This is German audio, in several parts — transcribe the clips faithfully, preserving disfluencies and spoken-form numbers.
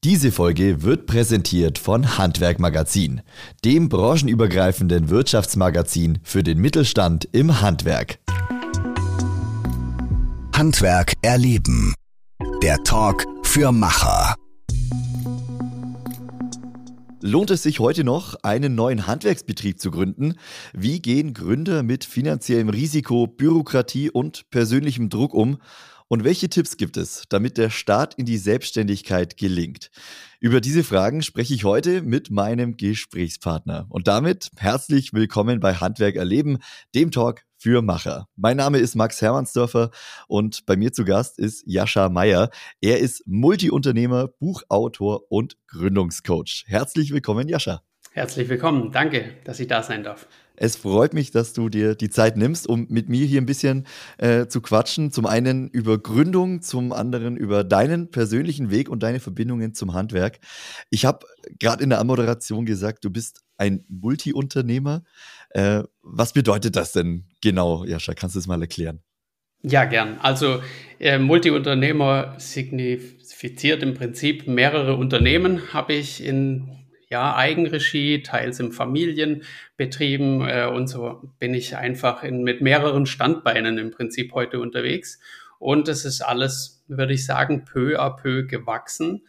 Diese Folge wird präsentiert von Handwerk Magazin, dem branchenübergreifenden Wirtschaftsmagazin für den Mittelstand im Handwerk. Handwerk erleben. Der Talk für Macher. Lohnt es sich heute noch, einen neuen Handwerksbetrieb zu gründen? Wie gehen Gründer mit finanziellem Risiko, Bürokratie und persönlichem Druck um? Und welche Tipps gibt es, damit der Start in die Selbstständigkeit gelingt? Über diese Fragen spreche ich heute mit meinem Gesprächspartner. Und damit herzlich willkommen bei Handwerk erleben, dem Talk für Macher. Mein Name ist Max Hermannsdörfer und bei mir zu Gast ist Jascha Meyer. Er ist Multiunternehmer, Buchautor und Gründungscoach. Herzlich willkommen, Jascha. Herzlich willkommen. Danke, dass ich da sein darf. Es freut mich, dass du dir die Zeit nimmst, um mit mir hier ein bisschen äh, zu quatschen. Zum einen über Gründung, zum anderen über deinen persönlichen Weg und deine Verbindungen zum Handwerk. Ich habe gerade in der Anmoderation gesagt, du bist ein Multiunternehmer. Äh, was bedeutet das denn genau, Jascha? Kannst du es mal erklären? Ja, gern. Also äh, Multiunternehmer signifiziert im Prinzip mehrere Unternehmen, habe ich in Ja, Eigenregie, teils im Familienbetrieben äh, und so bin ich einfach in, mit mehreren Standbeinen im Prinzip heute unterwegs. Und es ist alles, würde ich sagen, peu à peu gewachsen.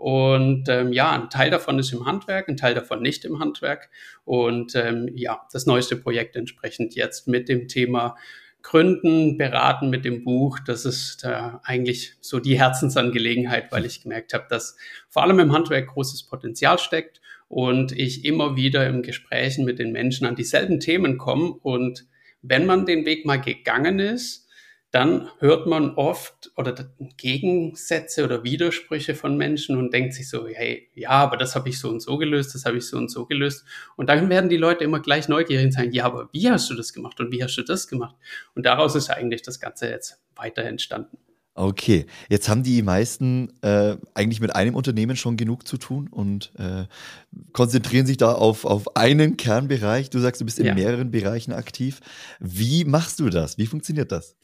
Und ähm, ja, ein Teil davon ist im Handwerk, ein Teil davon nicht im Handwerk. Und ähm, ja, das neueste Projekt entsprechend jetzt mit dem Thema Gründen, beraten mit dem Buch, das ist äh, eigentlich so die Herzensangelegenheit, weil ich gemerkt habe, dass vor allem im Handwerk großes Potenzial steckt und ich immer wieder im Gesprächen mit den Menschen an dieselben Themen komme. Und wenn man den Weg mal gegangen ist, dann hört man oft oder Gegensätze oder Widersprüche von Menschen und denkt sich so, hey, ja, aber das habe ich so und so gelöst, das habe ich so und so gelöst. Und dann werden die Leute immer gleich neugierig und sagen, ja, aber wie hast du das gemacht und wie hast du das gemacht? Und daraus ist eigentlich das Ganze jetzt weiter entstanden. Okay, jetzt haben die meisten äh, eigentlich mit einem Unternehmen schon genug zu tun und äh, konzentrieren sich da auf, auf einen Kernbereich. Du sagst, du bist in Ja. mehreren Bereichen aktiv. Wie machst du das? Wie funktioniert das?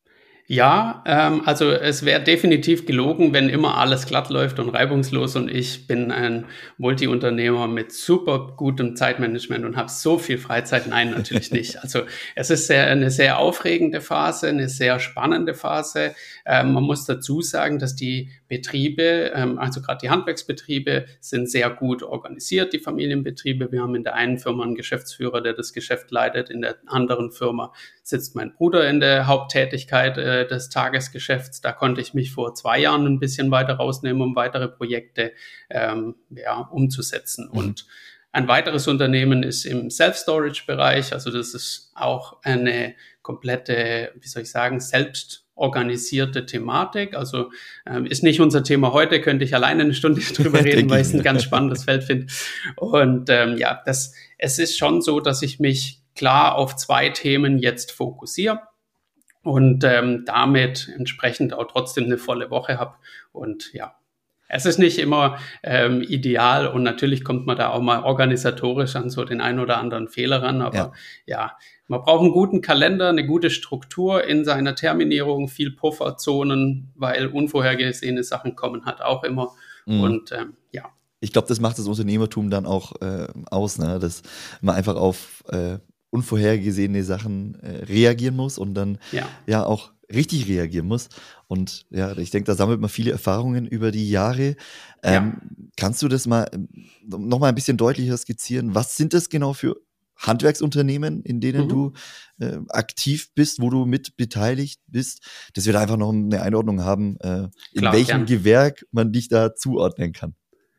Ja, ähm, also es wäre definitiv gelogen, wenn immer alles glatt läuft und reibungslos und ich bin ein Multiunternehmer mit super gutem Zeitmanagement und habe so viel Freizeit. Nein, natürlich nicht. Also es ist sehr, eine sehr aufregende Phase, eine sehr spannende Phase. Ähm, man muss dazu sagen, dass die Betriebe, ähm, also gerade die Handwerksbetriebe, sind sehr gut organisiert, die Familienbetriebe. Wir haben in der einen Firma einen Geschäftsführer, der das Geschäft leitet, in der anderen Firma sitzt mein Bruder in der Haupttätigkeit äh, des Tagesgeschäfts. Da konnte ich mich vor zwei Jahren ein bisschen weiter rausnehmen, um weitere Projekte ähm, ja, umzusetzen. Mhm. Und ein weiteres Unternehmen ist im Self-Storage-Bereich. Also das ist auch eine komplette, wie soll ich sagen, selbst organisierte Thematik. Also ähm, ist nicht unser Thema heute, könnte ich alleine eine Stunde drüber reden, weil ich es ein ganz spannendes Feld finde. Und ähm, ja, das, es ist schon so, dass ich mich klar auf zwei Themen jetzt fokussiere und ähm, damit entsprechend auch trotzdem eine volle Woche habe. Und ja, es ist nicht immer ähm, ideal und natürlich kommt man da auch mal organisatorisch an so den einen oder anderen Fehler ran, aber ja, ja man braucht einen guten Kalender, eine gute Struktur in seiner Terminierung, viel Pufferzonen, weil unvorhergesehene Sachen kommen halt auch immer. Mhm. Und ähm, ja. Ich glaube, das macht das Unternehmertum dann auch äh, aus, ne? Dass man einfach auf äh, unvorhergesehene Sachen äh, reagieren muss und dann ja. ja auch richtig reagieren muss. Und ja, ich denke, da sammelt man viele Erfahrungen über die Jahre. Ähm, ja. Kannst du das mal noch mal ein bisschen deutlicher skizzieren? Was sind das genau für Handwerksunternehmen, in denen mhm. du äh, aktiv bist, wo du mit beteiligt bist, dass wir da einfach noch eine Einordnung haben, äh, in Klar, welchem gern. Gewerk man dich da zuordnen kann?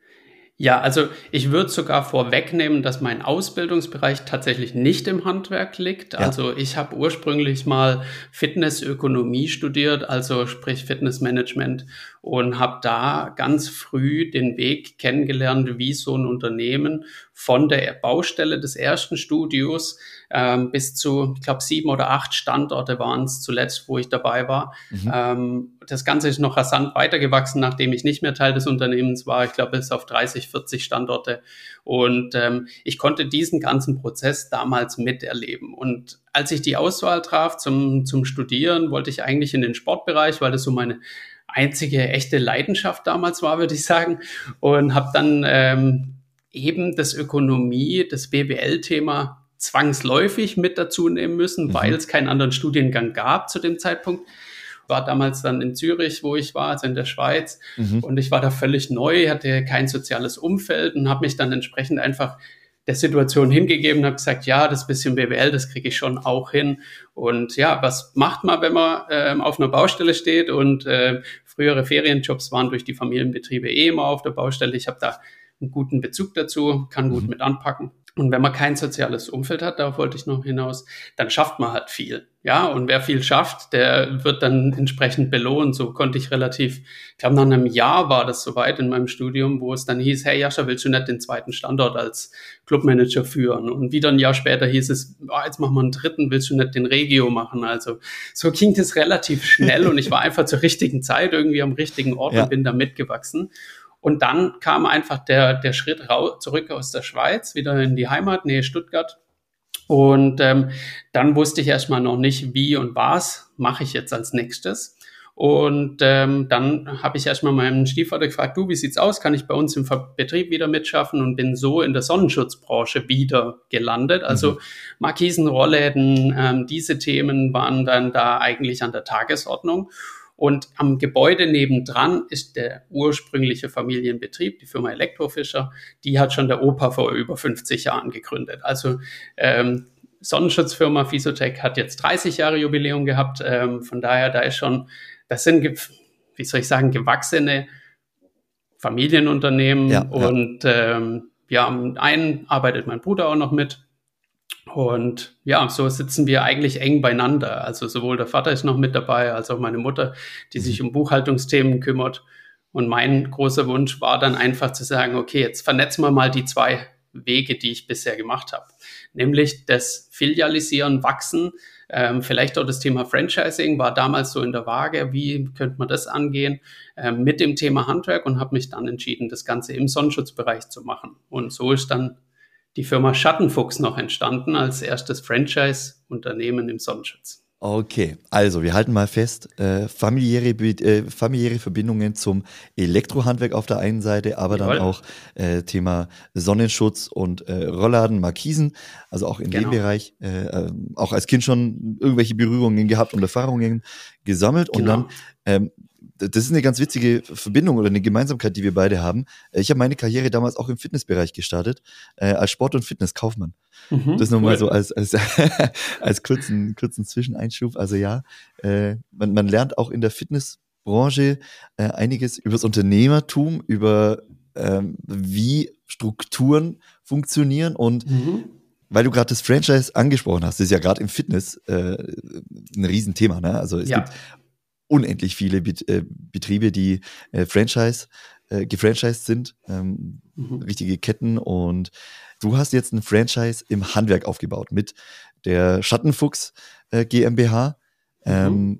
Ja, also ich würde sogar vorwegnehmen, dass mein Ausbildungsbereich tatsächlich nicht im Handwerk liegt. Ja. Also ich habe ursprünglich mal Fitnessökonomie studiert, also sprich Fitnessmanagement, und habe da ganz früh den Weg kennengelernt, wie so ein Unternehmen von der Baustelle des ersten Studios ähm, bis zu, ich glaube, sieben oder acht Standorte waren es zuletzt, wo ich dabei war. Mhm. Ähm, das Ganze ist noch rasant weitergewachsen, nachdem ich nicht mehr Teil des Unternehmens war. Ich glaube, bis auf dreißig, vierzig Standorte. Und ähm, ich konnte diesen ganzen Prozess damals miterleben. Und als ich die Auswahl traf zum, zum Studieren, wollte ich eigentlich in den Sportbereich, weil das so meine einzige echte Leidenschaft damals war, würde ich sagen. Und habe dann ähm, eben das Ökonomie, das B W L-Thema zwangsläufig mit dazu nehmen müssen, mhm. weil es keinen anderen Studiengang gab zu dem Zeitpunkt. War damals dann in Zürich, wo ich war, also in der Schweiz. Mhm. Und ich war da völlig neu, hatte kein soziales Umfeld und habe mich dann entsprechend einfach der Situation hingegeben, habe gesagt, ja, das bisschen B W L, das kriege ich schon auch hin. Und ja, was macht man, wenn man ähm, auf einer Baustelle steht? Und äh, frühere Ferienjobs waren durch die Familienbetriebe eh immer auf der Baustelle. Ich habe da einen guten Bezug dazu, kann gut mhm. mit anpacken. Und wenn man kein soziales Umfeld hat, darauf wollte ich noch hinaus, dann schafft man halt viel. Ja, und wer viel schafft, der wird dann entsprechend belohnt. So konnte ich relativ, ich glaube, nach einem Jahr war das soweit in meinem Studium, wo es dann hieß, hey Jascha, willst du nicht den zweiten Standort als Clubmanager führen? Und wieder ein Jahr später hieß es, oh, jetzt machen wir einen dritten, willst du nicht den Regio machen? Also so ging das relativ schnell und ich war einfach zur richtigen Zeit irgendwie am richtigen Ort ja. und bin da mitgewachsen. Und dann kam einfach der, der Schritt raus, zurück aus der Schweiz, wieder in die Heimat, Nähe Stuttgart. Und ähm, dann wusste ich erstmal noch nicht, wie und was mache ich jetzt als nächstes. Und ähm, dann habe ich erstmal meinen Stiefvater gefragt, du, wie sieht's aus? Kann ich bei uns im Ver- Betrieb wieder mitschaffen? Und bin so in der Sonnenschutzbranche wieder gelandet. Also mhm. Markisen, Rollläden, ähm, diese Themen waren dann da eigentlich an der Tagesordnung. Und am Gebäude nebendran ist der ursprüngliche Familienbetrieb, die Firma Elektrofischer. Die hat schon der Opa vor über fünfzig Jahren gegründet. Also ähm, Sonnenschutzfirma Fisotec hat jetzt dreißig Jahre Jubiläum gehabt. Ähm, von daher, da ist schon, das sind, wie soll ich sagen, gewachsene Familienunternehmen. Ja, und ja. Ähm, ja, am einen arbeitet mein Bruder auch noch mit. Und ja, so sitzen wir eigentlich eng beieinander. Also sowohl der Vater ist noch mit dabei, als auch meine Mutter, die sich um Buchhaltungsthemen kümmert. Und mein großer Wunsch war dann einfach zu sagen, okay, jetzt vernetzen wir mal die zwei Wege, die ich bisher gemacht habe. Nämlich das Filialisieren, Wachsen, ähm, vielleicht auch das Thema Franchising war damals so in der Waage. Wie könnte man das angehen ähm, mit dem Thema Handwerk? Und habe mich dann entschieden, das Ganze im Sonnenschutzbereich zu machen. Und so ist dann die Firma Schattenfuchs noch entstanden als erstes Franchise-Unternehmen im Sonnenschutz. Okay, also wir halten mal fest, äh, familiäre, äh, familiäre Verbindungen zum Elektrohandwerk auf der einen Seite, aber Jawohl. Dann auch äh, Thema Sonnenschutz und äh, Rollladen, Markisen, also auch in genau. dem Bereich, äh, äh, auch als Kind schon irgendwelche Berührungen gehabt und Erfahrungen gesammelt und genau. dann ähm, das ist eine ganz witzige Verbindung oder eine Gemeinsamkeit, die wir beide haben. Ich habe meine Karriere damals auch im Fitnessbereich gestartet, äh, als Sport- und Fitnesskaufmann. Mhm, das nochmal cool. so als, als, als kurzen, kurzen Zwischeneinschub. Also ja, äh, man, man lernt auch in der Fitnessbranche äh, einiges über das Unternehmertum, über ähm, wie Strukturen funktionieren und mhm. weil du gerade das Franchise angesprochen hast, das ist ja gerade im Fitness äh, ein Riesenthema, ne? Also es ja. gibt unendlich viele Bet- äh, Betriebe, die äh, Franchise, äh, gefranchised sind, ähm, mhm. richtige Ketten. Und du hast jetzt ein Franchise im Handwerk aufgebaut mit der Schattenfuchs äh, GmbH. Ähm, mhm.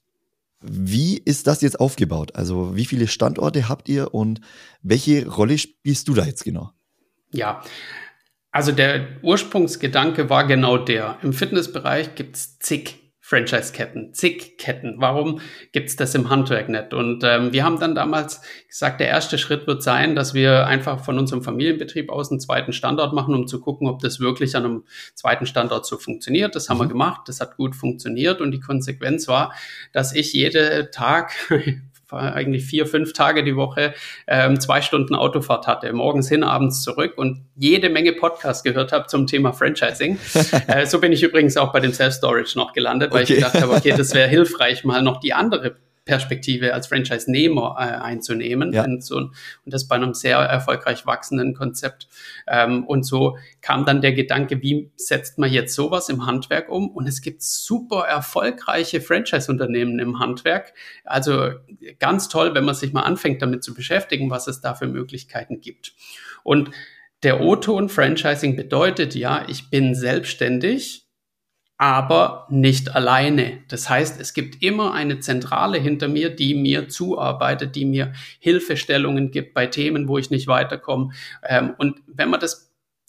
Wie ist das jetzt aufgebaut? Also wie viele Standorte habt ihr und welche Rolle spielst du da jetzt genau? Ja, also der Ursprungsgedanke war genau der. Im Fitnessbereich gibt es zig Franchise-Ketten, zig Ketten. Warum gibt es das im Handwerk nicht? Und ähm, wir haben dann damals gesagt, der erste Schritt wird sein, dass wir einfach von unserem Familienbetrieb aus einen zweiten Standort machen, um zu gucken, ob das wirklich an einem zweiten Standort so funktioniert. Das haben mhm. wir gemacht, das hat gut funktioniert und die Konsequenz war, dass ich jeden Tag eigentlich vier, fünf Tage die Woche ähm, zwei Stunden Autofahrt hatte, morgens hin, abends zurück und jede Menge Podcasts gehört habe zum Thema Franchising. äh, so bin ich übrigens auch bei dem Self-Storage noch gelandet, weil okay. ich gedacht habe, okay, das wäre hilfreich, mal noch die andere Perspektive als Franchise-Nehmer äh, einzunehmen. Ja. Und, so, und das bei einem sehr erfolgreich wachsenden Konzept. Ähm, und so kam dann der Gedanke, wie setzt man jetzt sowas im Handwerk um? Und es gibt super erfolgreiche Franchise-Unternehmen im Handwerk. Also ganz toll, wenn man sich mal anfängt, damit zu beschäftigen, was es da für Möglichkeiten gibt. Und der O-Ton Franchising bedeutet ja, ich bin selbstständig, aber nicht alleine. Das heißt, es gibt immer eine Zentrale hinter mir, die mir zuarbeitet, die mir Hilfestellungen gibt bei Themen, wo ich nicht weiterkomme. Und wenn man das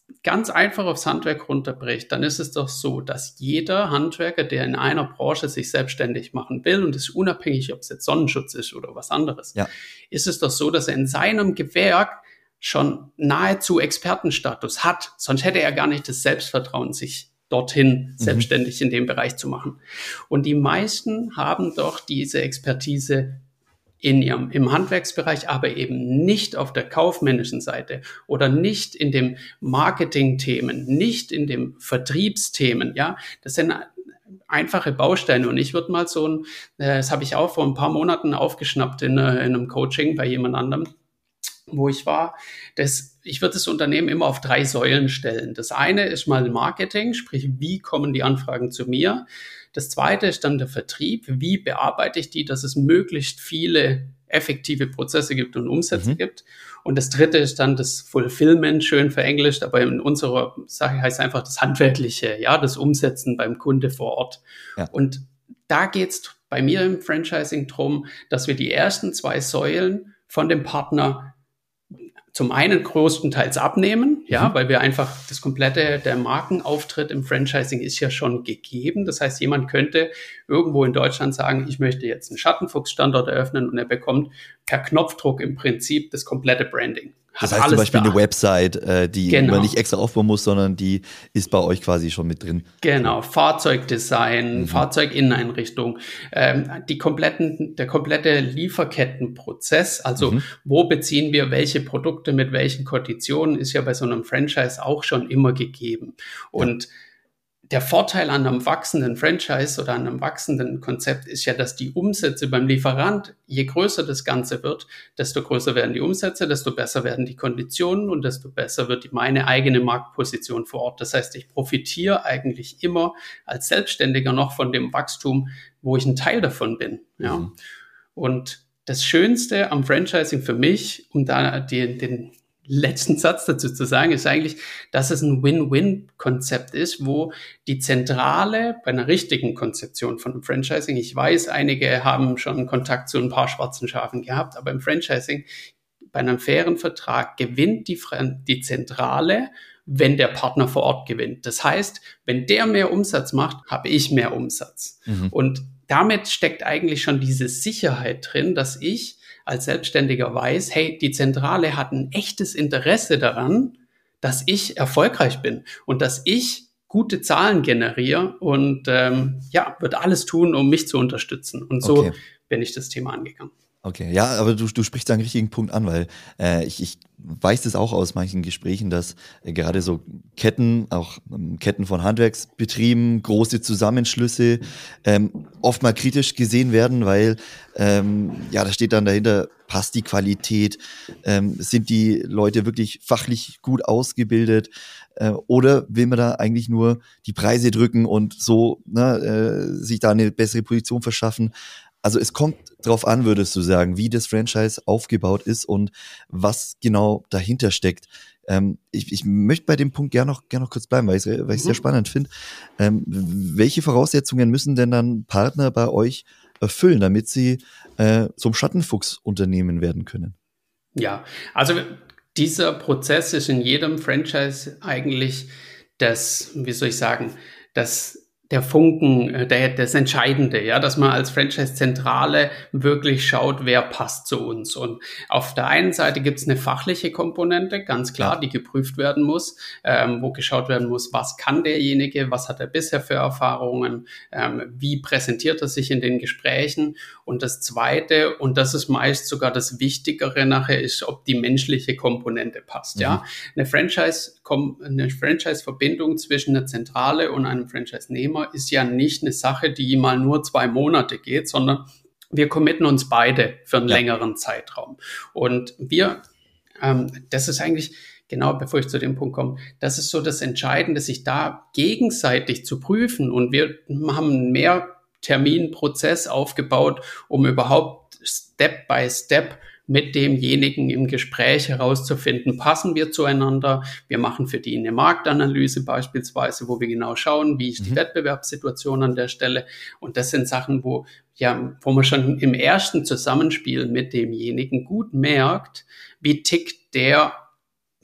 ganz einfach aufs Handwerk runterbricht, dann ist es doch so, dass jeder Handwerker, der in einer Branche sich selbstständig machen will, und das ist unabhängig, ob es jetzt Sonnenschutz ist oder was anderes, ja. ist es doch so, dass er in seinem Gewerk schon nahezu Expertenstatus hat. Sonst hätte er gar nicht das Selbstvertrauen, sich dorthin mhm. selbstständig in dem Bereich zu machen. Und die meisten haben doch diese Expertise in ihrem, im Handwerksbereich, aber eben nicht auf der kaufmännischen Seite oder nicht in den Marketingthemen, nicht in den Vertriebsthemen. Ja, das sind einfache Bausteine. Und ich würde mal so ein, das habe ich auch vor ein paar Monaten aufgeschnappt in, in einem Coaching bei jemand anderem, wo ich war. Das, ich würde das Unternehmen immer auf drei Säulen stellen. Das eine ist mal Marketing, sprich, wie kommen die Anfragen zu mir? Das zweite ist dann der Vertrieb. Wie bearbeite ich die, dass es möglichst viele effektive Prozesse gibt und Umsätze mhm. gibt? Und das dritte ist dann das Fulfillment, schön verenglischt, aber in unserer Sache heißt es einfach das Handwerkliche, ja, das Umsetzen beim Kunde vor Ort. Ja. Und da geht es bei mir im Franchising drum, dass wir die ersten zwei Säulen von dem Partner zum einen größtenteils abnehmen, ja, mhm. weil wir einfach das komplette, der Markenauftritt im Franchising ist ja schon gegeben. Das heißt, jemand könnte irgendwo in Deutschland sagen, ich möchte jetzt einen Schattenfuchs-Standort eröffnen und er bekommt per Knopfdruck im Prinzip das komplette Branding. Das heißt zum Beispiel da. Eine Website, äh, die genau. man nicht extra aufbauen muss, sondern die ist bei euch quasi schon mit drin. Genau, Fahrzeugdesign, mhm. Fahrzeuginneneinrichtung, ähm, die kompletten, der komplette Lieferkettenprozess, also mhm. wo beziehen wir welche Produkte mit welchen Konditionen, ist ja bei so einem Franchise auch schon immer gegeben. Und ja. der Vorteil an einem wachsenden Franchise oder an einem wachsenden Konzept ist ja, dass die Umsätze beim Lieferant, je größer das Ganze wird, desto größer werden die Umsätze, desto besser werden die Konditionen und desto besser wird die, meine eigene Marktposition vor Ort. Das heißt, ich profitiere eigentlich immer als Selbstständiger noch von dem Wachstum, wo ich ein Teil davon bin. Ja. Mhm. Und das Schönste am Franchising für mich, um da den, den letzten Satz dazu zu sagen, ist eigentlich, dass es ein Win-Win-Konzept ist, wo die Zentrale bei einer richtigen Konzeption von einem Franchising, ich weiß, einige haben schon Kontakt zu ein paar schwarzen Schafen gehabt, aber im Franchising, bei einem fairen Vertrag, gewinnt die, die Zentrale, wenn der Partner vor Ort gewinnt. Das heißt, wenn der mehr Umsatz macht, habe ich mehr Umsatz. Mhm. Und damit steckt eigentlich schon diese Sicherheit drin, dass ich als Selbstständiger weiß, hey, die Zentrale hat ein echtes Interesse daran, dass ich erfolgreich bin und dass ich gute Zahlen generiere und ähm, ja, wird alles tun, um mich zu unterstützen. Und so okay. bin ich das Thema angegangen. Okay, ja, aber du, du sprichst da einen richtigen Punkt an, weil äh, ich, ich weiß das auch aus manchen Gesprächen, dass äh, gerade so Ketten, auch ähm, Ketten von Handwerksbetrieben, große Zusammenschlüsse ähm, oft mal kritisch gesehen werden, weil ähm, ja, da steht dann dahinter, passt die Qualität, ähm, sind die Leute wirklich fachlich gut ausgebildet äh, oder will man da eigentlich nur die Preise drücken und so ne, äh, sich da eine bessere Position verschaffen? Also es kommt drauf an, würdest du sagen, wie das Franchise aufgebaut ist und was genau dahinter steckt. Ähm, ich, ich möchte bei dem Punkt gerne noch, gern noch kurz bleiben, weil ich es mhm. sehr spannend finde. Ähm, welche Voraussetzungen müssen denn dann Partner bei euch erfüllen, damit sie äh, zum Schattenfuchs-Unternehmen werden können? Ja, also dieser Prozess ist in jedem Franchise eigentlich das, wie soll ich sagen, das der Funken, der, das Entscheidende, ja, dass man als Franchise-Zentrale wirklich schaut, wer passt zu uns. Und auf der einen Seite gibt es eine fachliche Komponente, ganz klar, ja. die geprüft werden muss, ähm, wo geschaut werden muss, was kann derjenige, was hat er bisher für Erfahrungen, ähm, wie präsentiert er sich in den Gesprächen. Und das Zweite, und das ist meist sogar das Wichtigere nachher, ist, ob die menschliche Komponente passt. Mhm. Ja, eine Franchise, eine Franchise-Verbindung zwischen einer Zentrale und einem Franchise-Nehmer ist ja nicht eine Sache, die mal nur zwei Monate geht, sondern wir committen uns beide für einen ja. längeren Zeitraum. Und wir, ähm, das ist eigentlich, genau bevor ich zu dem Punkt komme, das ist so das Entscheidende, sich da gegenseitig zu prüfen. Und wir haben einen Mehrterminprozess aufgebaut, um überhaupt Step by Step mit demjenigen im Gespräch herauszufinden, passen wir zueinander. Wir machen für die eine Marktanalyse beispielsweise, wo wir genau schauen, wie ist die mhm. Wettbewerbssituation an der Stelle. Und das sind Sachen, wo, ja, wo man schon im ersten Zusammenspiel mit demjenigen gut merkt, wie tickt der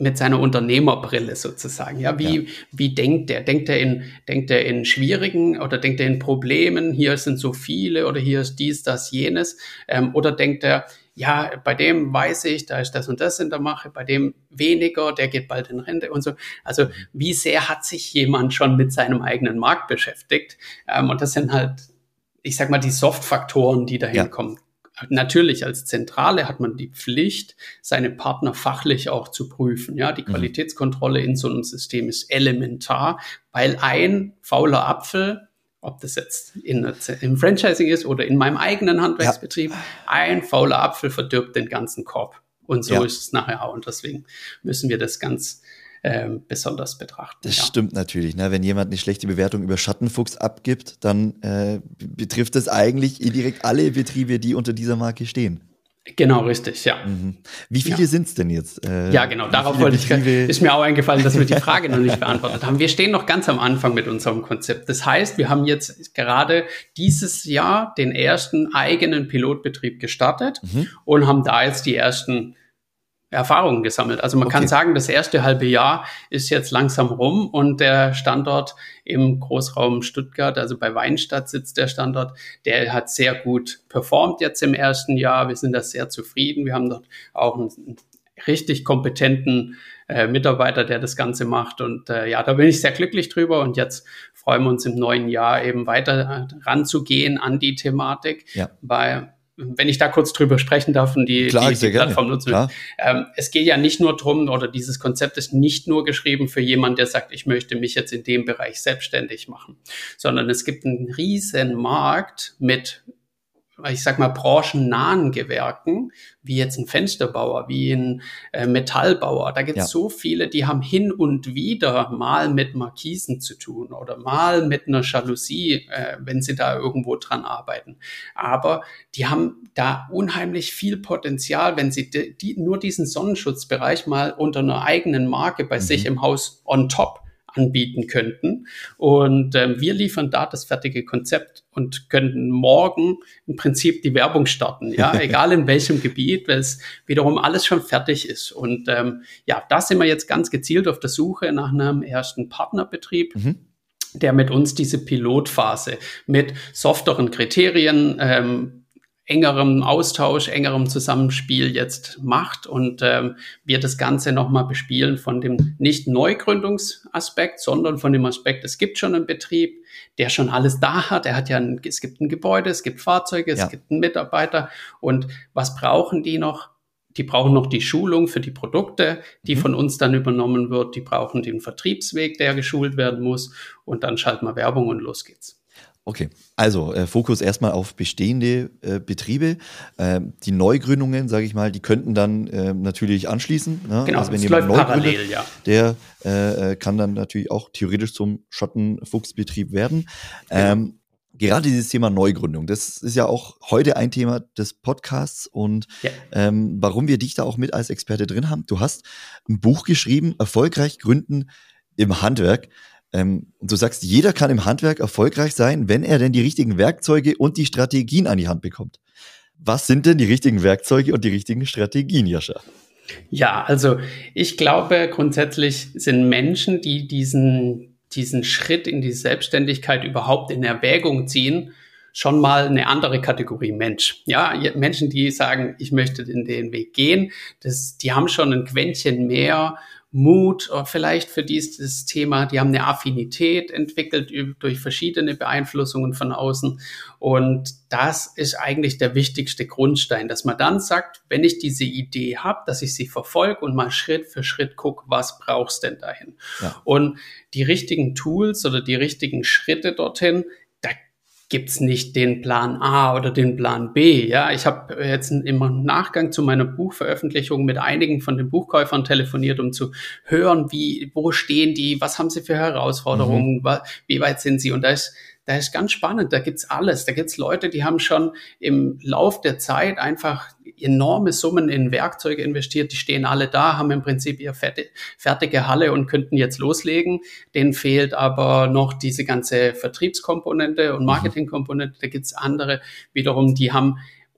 mit seiner Unternehmerbrille sozusagen. Ja, wie, ja. wie denkt der? Denkt er in, denkt er in schwierigen oder denkt er in Problemen? Hier sind so viele oder hier ist dies, das, jenes. Ähm, oder denkt er, ja, bei dem weiß ich, da ist das und das in der Mache, bei dem weniger, der geht bald in Rente und so. Also wie sehr hat sich jemand schon mit seinem eigenen Markt beschäftigt? Ähm, und das sind halt, ich sag mal, die Soft-Faktoren, die dahin ja. kommen. Natürlich, als Zentrale hat man die Pflicht, seine Partner fachlich auch zu prüfen. Ja, die Qualitätskontrolle in so einem System ist elementar, weil ein fauler Apfel, ob das jetzt in, im Franchising ist oder in meinem eigenen Handwerksbetrieb, ja. ein fauler Apfel verdirbt den ganzen Korb. Und so ja. ist es nachher auch. Und deswegen müssen wir das ganz Ähm, besonders betrachten. Das ja. stimmt natürlich. Ne? Wenn jemand eine schlechte Bewertung über Schattenfuchs abgibt, dann äh, betrifft das eigentlich indirekt alle Betriebe, die unter dieser Marke stehen. Genau, richtig, ja. Mhm. Wie viele ja. sind es denn jetzt? Äh, ja, genau, darauf wollte Betriebe? ich, ist mir auch eingefallen, dass wir die Frage noch nicht beantwortet haben. Wir stehen noch ganz am Anfang mit unserem Konzept. Das heißt, wir haben jetzt gerade dieses Jahr den ersten eigenen Pilotbetrieb gestartet mhm. und haben da jetzt die ersten Erfahrungen gesammelt. Also man okay. kann sagen, das erste halbe Jahr ist jetzt langsam rum und der Standort im Großraum Stuttgart, also bei Weinstadt sitzt der Standort, der hat sehr gut performt jetzt im ersten Jahr. Wir sind da sehr zufrieden. Wir haben dort auch einen richtig kompetenten äh, Mitarbeiter, der das Ganze macht und äh, ja, da bin ich sehr glücklich drüber und jetzt freuen wir uns im neuen Jahr eben weiter ranzugehen an die Thematik, ja. weil wenn ich da kurz drüber sprechen darf und die, Klar, die, die Plattform gerne. nutzen will. Ähm, es geht ja nicht nur drum, oder dieses Konzept ist nicht nur geschrieben für jemanden, der sagt, ich möchte mich jetzt in dem Bereich selbstständig machen, sondern es gibt einen riesen Markt mit, ich sag mal, branchennahen Gewerken, wie jetzt ein Fensterbauer, wie ein äh, Metallbauer. Da gibt es ja. so viele, die haben hin und wieder mal mit Markisen zu tun oder mal mit einer Jalousie, äh, wenn sie da irgendwo dran arbeiten. Aber die haben da unheimlich viel Potenzial, wenn sie die, die, nur diesen Sonnenschutzbereich mal unter einer eigenen Marke bei mhm. sich im Haus on top anbieten könnten. Und ähm, wir liefern da das fertige Konzept und könnten morgen im Prinzip die Werbung starten, ja, egal in welchem Gebiet, weil es wiederum alles schon fertig ist. Und ähm, ja, da sind wir jetzt ganz gezielt auf der Suche nach einem ersten Partnerbetrieb, mhm. der mit uns diese Pilotphase mit softeren Kriterien, ähm, engerem Austausch, engerem Zusammenspiel jetzt macht und ähm, wir das Ganze nochmal bespielen von dem nicht Neugründungsaspekt, sondern von dem Aspekt, es gibt schon einen Betrieb, der schon alles da hat. Er hat ja, ein, es gibt ein Gebäude, es gibt Fahrzeuge, es ja. gibt einen Mitarbeiter und was brauchen die noch? Die brauchen noch die Schulung für die Produkte, die mhm. von uns dann übernommen wird. Die brauchen den Vertriebsweg, der geschult werden muss und dann schalten wir Werbung und los geht's. Okay, also äh, Fokus erstmal auf bestehende äh, Betriebe. Ähm, die Neugründungen, sage ich mal, die könnten dann äh, natürlich anschließen. Ne? Genau, also wenn das jemand läuft neu parallel, gründet, ja. Der äh, kann dann natürlich auch theoretisch zum Schattenfuchsbetrieb werden. Ähm, genau. Gerade dieses Thema Neugründung, das ist ja auch heute ein Thema des Podcasts und ja. ähm, warum wir dich da auch mit als Experte drin haben. Du hast ein Buch geschrieben, Erfolgreich gründen im Handwerk. Ähm, und du sagst, jeder kann im Handwerk erfolgreich sein, wenn er denn die richtigen Werkzeuge und die Strategien an die Hand bekommt. Was sind denn die richtigen Werkzeuge und die richtigen Strategien, Jascha? Ja, also ich glaube, grundsätzlich sind Menschen, die diesen, diesen Schritt in die Selbstständigkeit überhaupt in Erwägung ziehen, schon mal eine andere Kategorie Mensch. Ja, Menschen, die sagen, ich möchte in den Weg gehen, das, die haben schon ein Quäntchen mehr Mut oder vielleicht für dieses Thema, die haben eine Affinität entwickelt durch verschiedene Beeinflussungen von außen und das ist eigentlich der wichtigste Grundstein, dass man dann sagt, wenn ich diese Idee habe, dass ich sie verfolge und mal Schritt für Schritt gucke, was brauchst denn dahin? Ja. Und die richtigen Tools oder die richtigen Schritte dorthin, da gibt's nicht den Plan A oder den Plan B. Ja, ich habe jetzt im Nachgang zu meiner Buchveröffentlichung mit einigen von den Buchkäufern telefoniert, um zu hören, wie, wo stehen die, was haben sie für Herausforderungen, mhm. wie weit sind sie? Und da ist, da ist ganz spannend. Da gibt's alles. Da gibt's Leute, die haben schon im Lauf der Zeit einfach enorme Summen in Werkzeuge investiert. Die stehen alle da, haben im Prinzip ihre fertige Halle und könnten jetzt loslegen. Denen fehlt aber noch diese ganze Vertriebskomponente und Marketingkomponente. Da gibt's andere wiederum, die haben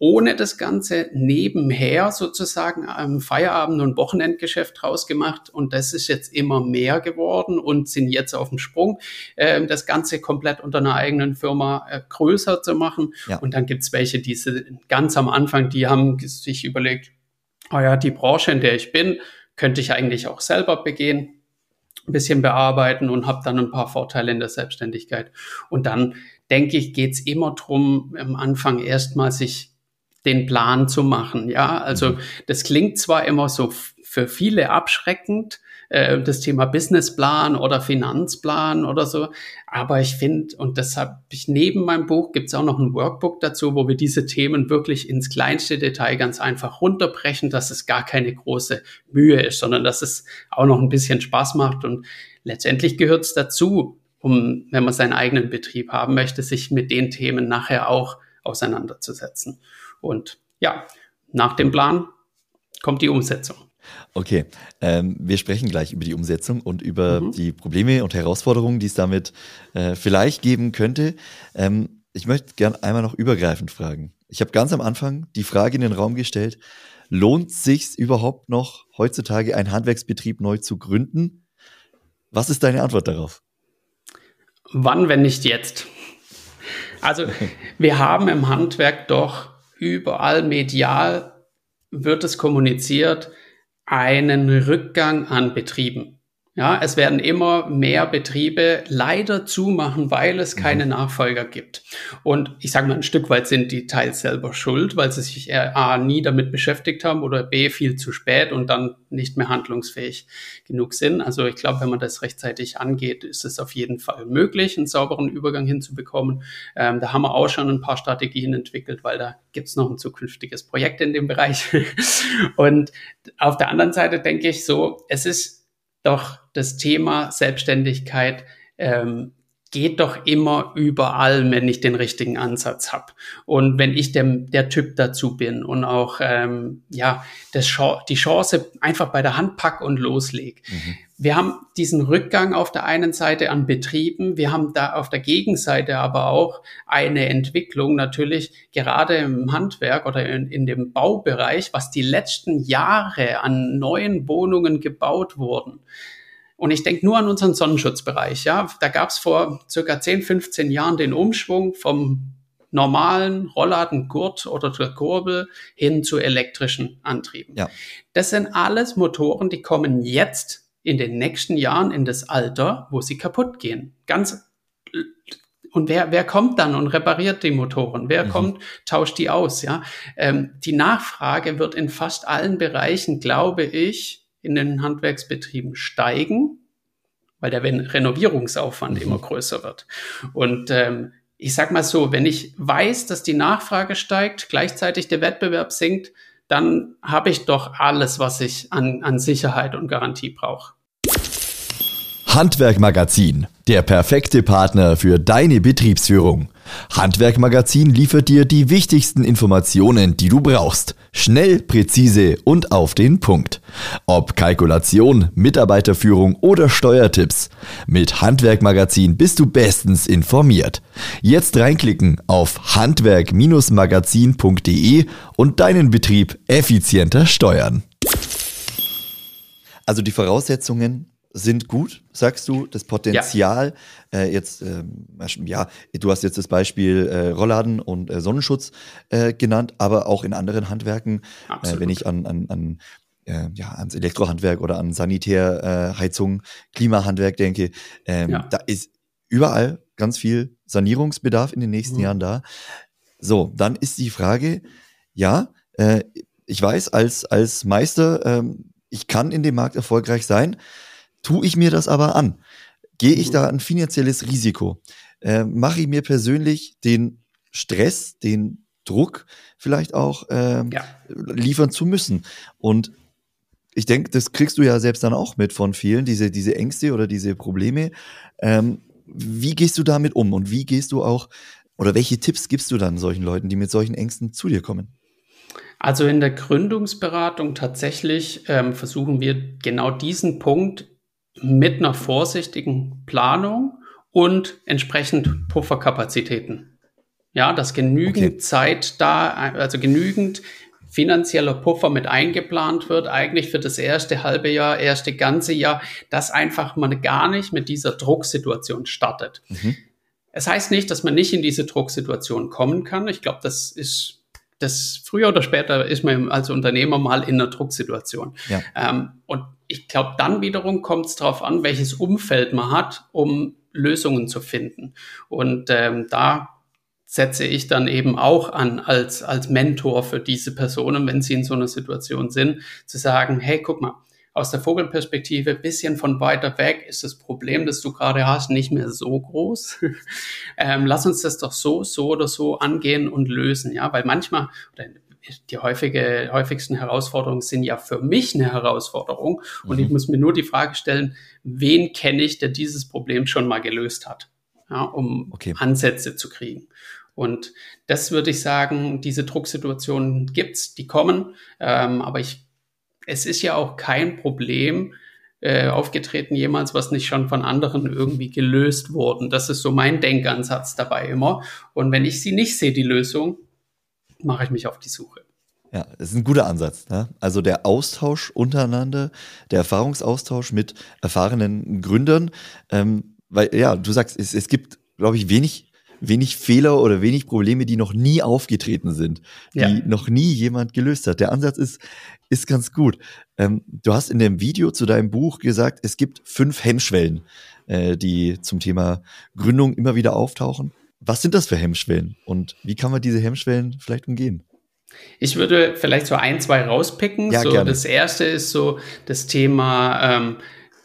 ohne das Ganze nebenher sozusagen am Feierabend- und Wochenendgeschäft draus gemacht. Und das ist jetzt immer mehr geworden und sind jetzt auf dem Sprung, äh, das Ganze komplett unter einer eigenen Firma äh, größer zu machen. Ja. Und dann gibt es welche, die ganz am Anfang, die haben sich überlegt, oh ja, die Branche, in der ich bin, könnte ich eigentlich auch selber begehen, ein bisschen bearbeiten und habe dann ein paar Vorteile in der Selbstständigkeit. Und dann, denke ich, geht es immer darum, am Anfang erstmal sich den Plan zu machen. Ja, also das klingt zwar immer so f- für viele abschreckend, äh, das Thema Businessplan oder Finanzplan oder so, aber ich finde, und das habe ich neben meinem Buch, gibt es auch noch ein Workbook dazu, wo wir diese Themen wirklich ins kleinste Detail ganz einfach runterbrechen, dass es gar keine große Mühe ist, sondern dass es auch noch ein bisschen Spaß macht und letztendlich gehört es dazu, um, wenn man seinen eigenen Betrieb haben möchte, sich mit den Themen nachher auch auseinanderzusetzen. Und ja, nach dem Plan kommt die Umsetzung. Okay, ähm, wir sprechen gleich über die Umsetzung und über mhm. die Probleme und Herausforderungen, die es damit äh, vielleicht geben könnte. Ähm, ich möchte gerne einmal noch übergreifend fragen. Ich habe ganz am Anfang die Frage in den Raum gestellt, lohnt es sich überhaupt noch heutzutage einen Handwerksbetrieb neu zu gründen? Was ist deine Antwort darauf? Wann, wenn nicht jetzt? Also wir haben im Handwerk doch überall medial wird es kommuniziert, einen Rückgang an Betrieben. Ja, es werden immer mehr Betriebe leider zumachen, weil es keine Nachfolger gibt. Und ich sage mal, ein Stück weit sind die teils selber schuld, weil sie sich A, nie damit beschäftigt haben oder B, viel zu spät und dann nicht mehr handlungsfähig genug sind. Also ich glaube, wenn man das rechtzeitig angeht, ist es auf jeden Fall möglich, einen sauberen Übergang hinzubekommen. Ähm, da haben wir auch schon ein paar Strategien entwickelt, weil da gibt es noch ein zukünftiges Projekt in dem Bereich. Und auf der anderen Seite denke ich so, es ist doch das Thema Selbstständigkeit ähm, geht doch immer überall, wenn ich den richtigen Ansatz habe. Und wenn ich dem, der Typ dazu bin und auch ähm, ja das, die Chance einfach bei der Hand pack und loslege. Mhm. Wir haben diesen Rückgang auf der einen Seite an Betrieben, wir haben da auf der Gegenseite aber auch eine Entwicklung natürlich gerade im Handwerk oder in, in dem Baubereich, was die letzten Jahre an neuen Wohnungen gebaut wurden. Und ich denke nur an unseren Sonnenschutzbereich. Ja, da gab es vor circa zehn, fünfzehn Jahren den Umschwung vom normalen Rolladengurt oder der Kurbel hin zu elektrischen Antrieben. Ja. Das sind alles Motoren, die kommen jetzt in den nächsten Jahren in das Alter, wo sie kaputt gehen. Ganz und wer, wer kommt dann und repariert die Motoren? Wer mhm. kommt, tauscht die aus? Ja, ähm, die Nachfrage wird in fast allen Bereichen, glaube ich, in den Handwerksbetrieben steigen, weil der Renovierungsaufwand mhm. immer größer wird. Und ähm, ich sag mal so, wenn ich weiß, dass die Nachfrage steigt, gleichzeitig der Wettbewerb sinkt, dann habe ich doch alles, was ich an, an Sicherheit und Garantie brauche. Handwerk-Magazin, der perfekte Partner für deine Betriebsführung. Handwerk-Magazin liefert dir die wichtigsten Informationen, die du brauchst. Schnell, präzise und auf den Punkt. Ob Kalkulation, Mitarbeiterführung oder Steuertipps. Mit Handwerk-Magazin bist du bestens informiert. Jetzt reinklicken auf handwerk Bindestrich magazin punkt de und deinen Betrieb effizienter steuern. Also die Voraussetzungen sind gut, sagst du, das Potenzial, ja. äh, jetzt, ähm, ja, du hast jetzt das Beispiel äh, Rollladen und äh, Sonnenschutz äh, genannt, aber auch in anderen Handwerken, äh, wenn ich an, an, an äh, ja, ans Elektrohandwerk oder an Sanitärheizung, äh, Klimahandwerk denke, ähm, ja. da ist überall ganz viel Sanierungsbedarf in den nächsten mhm. Jahren da. So, dann ist die Frage, ja, äh, ich weiß, als, als Meister, ähm, ich kann in dem Markt erfolgreich sein. Tue ich mir das aber an? Gehe ich da ein finanzielles Risiko? Äh, mache ich mir persönlich den Stress, den Druck vielleicht auch ähm, ja. liefern zu müssen? Und ich denke, das kriegst du ja selbst dann auch mit von vielen, diese, diese Ängste oder diese Probleme. Ähm, wie gehst du damit um? Und wie gehst du auch, oder welche Tipps gibst du dann solchen Leuten, die mit solchen Ängsten zu dir kommen? Also in der Gründungsberatung tatsächlich ähm, versuchen wir genau diesen Punkt mit einer vorsichtigen Planung und entsprechend Pufferkapazitäten Ja, dass genügend Okay. Zeit da, also genügend finanzieller Puffer mit eingeplant wird, eigentlich für das erste halbe Jahr, erste ganze Jahr, dass einfach man gar nicht mit dieser Drucksituation startet. Mhm. Es heißt nicht, dass man nicht in diese Drucksituation kommen kann. Ich glaube, das ist, das früher oder später ist man als Unternehmer mal in einer Drucksituation. Ja. Ähm, und ich glaube, dann wiederum kommt es darauf an, welches Umfeld man hat, um Lösungen zu finden. Und ähm, da setze ich dann eben auch an als, als Mentor für diese Personen, wenn sie in so einer Situation sind, zu sagen, hey, guck mal, aus der Vogelperspektive, ein bisschen von weiter weg, ist das Problem, das du gerade hast, nicht mehr so groß. ähm, lass uns das doch so, so oder so angehen und lösen, ja, weil manchmal, oder die häufige, häufigsten Herausforderungen sind ja für mich eine Herausforderung und Mhm. ich muss mir nur die Frage stellen, wen kenne ich, der dieses Problem schon mal gelöst hat, ja, um Okay. Ansätze zu kriegen. Und das würde ich sagen, diese Drucksituationen gibt's, die kommen, ähm, aber ich, es ist ja auch kein Problem äh, aufgetreten jemals, was nicht schon von anderen irgendwie gelöst wurde. Das ist so mein Denkansatz dabei immer. Und wenn ich sie nicht sehe, die Lösung, mache ich mich auf die Suche. Ja, das ist ein guter Ansatz. Ne? Also der Austausch untereinander, der Erfahrungsaustausch mit erfahrenen Gründern, ähm, weil ja, du sagst, es, es gibt, glaube ich, wenig wenig Fehler oder wenig Probleme, die noch nie aufgetreten sind, die Ja. noch nie jemand gelöst hat. Der Ansatz ist, ist ganz gut. Ähm, du hast in dem Video zu deinem Buch gesagt, es gibt fünf Hemmschwellen, äh, die zum Thema Gründung immer wieder auftauchen. Was sind das für Hemmschwellen und wie kann man diese Hemmschwellen vielleicht umgehen? Ich würde vielleicht so ein, zwei rauspicken. Ja, so, gerne. das erste ist so das Thema, ähm,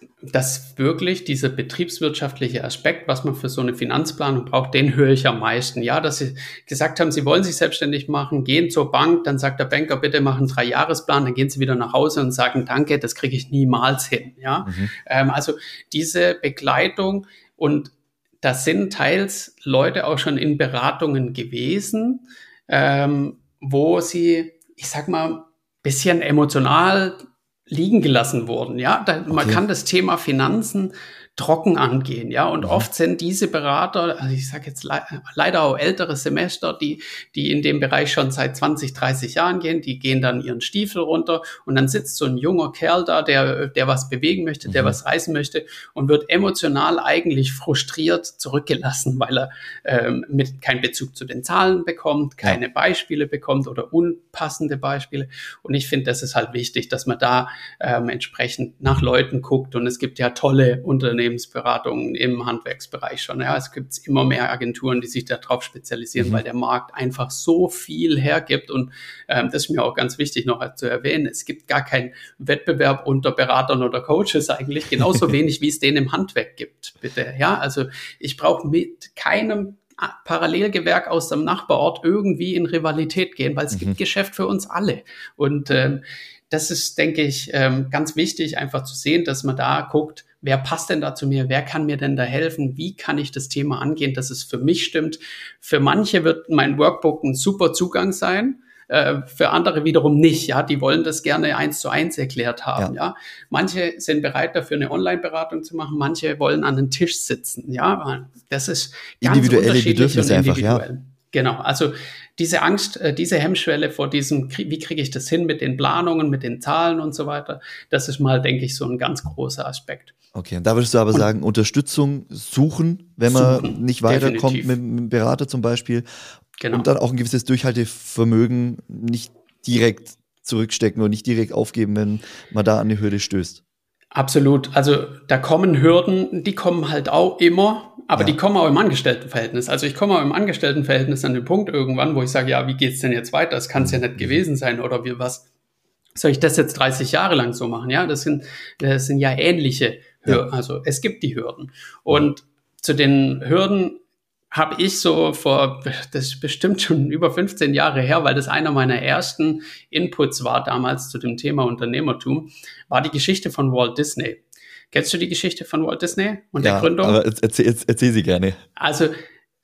dass wirklich dieser betriebswirtschaftliche Aspekt, was man für so eine Finanzplanung braucht, den höre ich am meisten. Ja, dass sie gesagt haben, sie wollen sich selbstständig machen, gehen zur Bank, dann sagt der Banker, bitte machen einen Drei-Jahres-Plan, dann gehen sie wieder nach Hause und sagen, danke, das kriege ich niemals hin. Ja, Mhm. ähm, also diese Begleitung, und da sind teils Leute auch schon in Beratungen gewesen, ähm, wo sie, ich sag mal, bisschen emotional liegen gelassen wurden, ja. Da, man Okay. kann das Thema Finanzen trocken angehen, ja. Und Mhm. oft sind diese Berater, also ich sage jetzt le leider auch ältere Semester, die, die in dem Bereich schon seit zwanzig, dreißig Jahren gehen, die gehen dann ihren Stiefel runter und dann sitzt so ein junger Kerl da, der, der was bewegen möchte, der Mhm. was reißen möchte und wird emotional eigentlich frustriert zurückgelassen, weil er ähm, mit keinen Bezug zu den Zahlen bekommt, keine Ja. Beispiele bekommt oder unpassende Beispiele. Und ich finde, das ist halt wichtig, dass man da ähm, entsprechend nach Leuten guckt. Und es gibt ja tolle Unternehmensberatungen im Handwerksbereich schon. Ja, es gibt immer mehr Agenturen, die sich darauf spezialisieren, Mhm. weil der Markt einfach so viel hergibt. Und ähm, das ist mir auch ganz wichtig noch zu erwähnen. Es gibt gar keinen Wettbewerb unter Beratern oder Coaches eigentlich, genauso wenig wie es den im Handwerk gibt. Bitte, ja, also ich brauche mit keinem Parallelgewerk aus dem Nachbarort irgendwie in Rivalität gehen, weil es Mhm. gibt Geschäft für uns alle. Und ähm, das ist, denke ich, ähm, ganz wichtig, einfach zu sehen, dass man da guckt, wer passt denn da zu mir, wer kann mir denn da helfen, wie kann ich das Thema angehen, dass es für mich stimmt. Für manche wird mein Workbook ein super Zugang sein, äh, für andere wiederum nicht, ja, die wollen das gerne eins zu eins erklärt haben, ja. Ja. Manche sind bereit dafür, eine Online-Beratung zu machen, manche wollen an den Tisch sitzen, ja, das ist ganz Individuelle unterschiedlich Bedürfnisse und einfach, ja. individuell. Genau, also diese Angst, äh, diese Hemmschwelle vor diesem, krie- wie kriege ich das hin mit den Planungen, mit den Zahlen und so weiter, das ist mal, denke ich, so ein ganz großer Aspekt. Okay, und da würdest du aber Und- sagen, Unterstützung suchen, wenn man Suchen, nicht weiterkommt definitiv. mit, mit dem Berater zum Beispiel. Genau. Und dann auch ein gewisses Durchhaltevermögen nicht direkt zurückstecken und nicht direkt aufgeben, wenn man da an die Hürde stößt. Absolut. Also da kommen Hürden, die kommen halt auch immer, aber Ja. die kommen auch im Angestelltenverhältnis. Also ich komme auch im Angestelltenverhältnis an den Punkt irgendwann, wo ich sage, ja, wie geht's denn jetzt weiter? Das kann es ja nicht gewesen sein oder wie was. Soll ich das jetzt dreißig Jahre lang so machen? Ja, das sind, das sind ja ähnliche Hürden. Ja. Also es gibt die Hürden. Und zu den Hürden habe ich so vor, das ist bestimmt schon über fünfzehn Jahre her, weil das einer meiner ersten Inputs war damals zu dem Thema Unternehmertum, war die Geschichte von Walt Disney. Kennst du die Geschichte von Walt Disney und Ja, der Gründung? aber erzähl, erzähl sie gerne. Also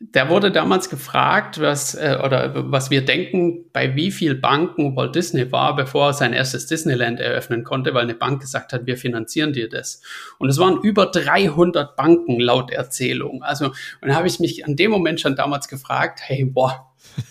der wurde damals gefragt, was, äh, oder was wir denken, bei wie viel Banken Walt Disney war, bevor er sein erstes Disneyland eröffnen konnte, weil eine Bank gesagt hat, wir finanzieren dir das. Und es waren über dreihundert Banken laut Erzählung. Also, und da habe ich mich an dem Moment schon damals gefragt, hey, boah,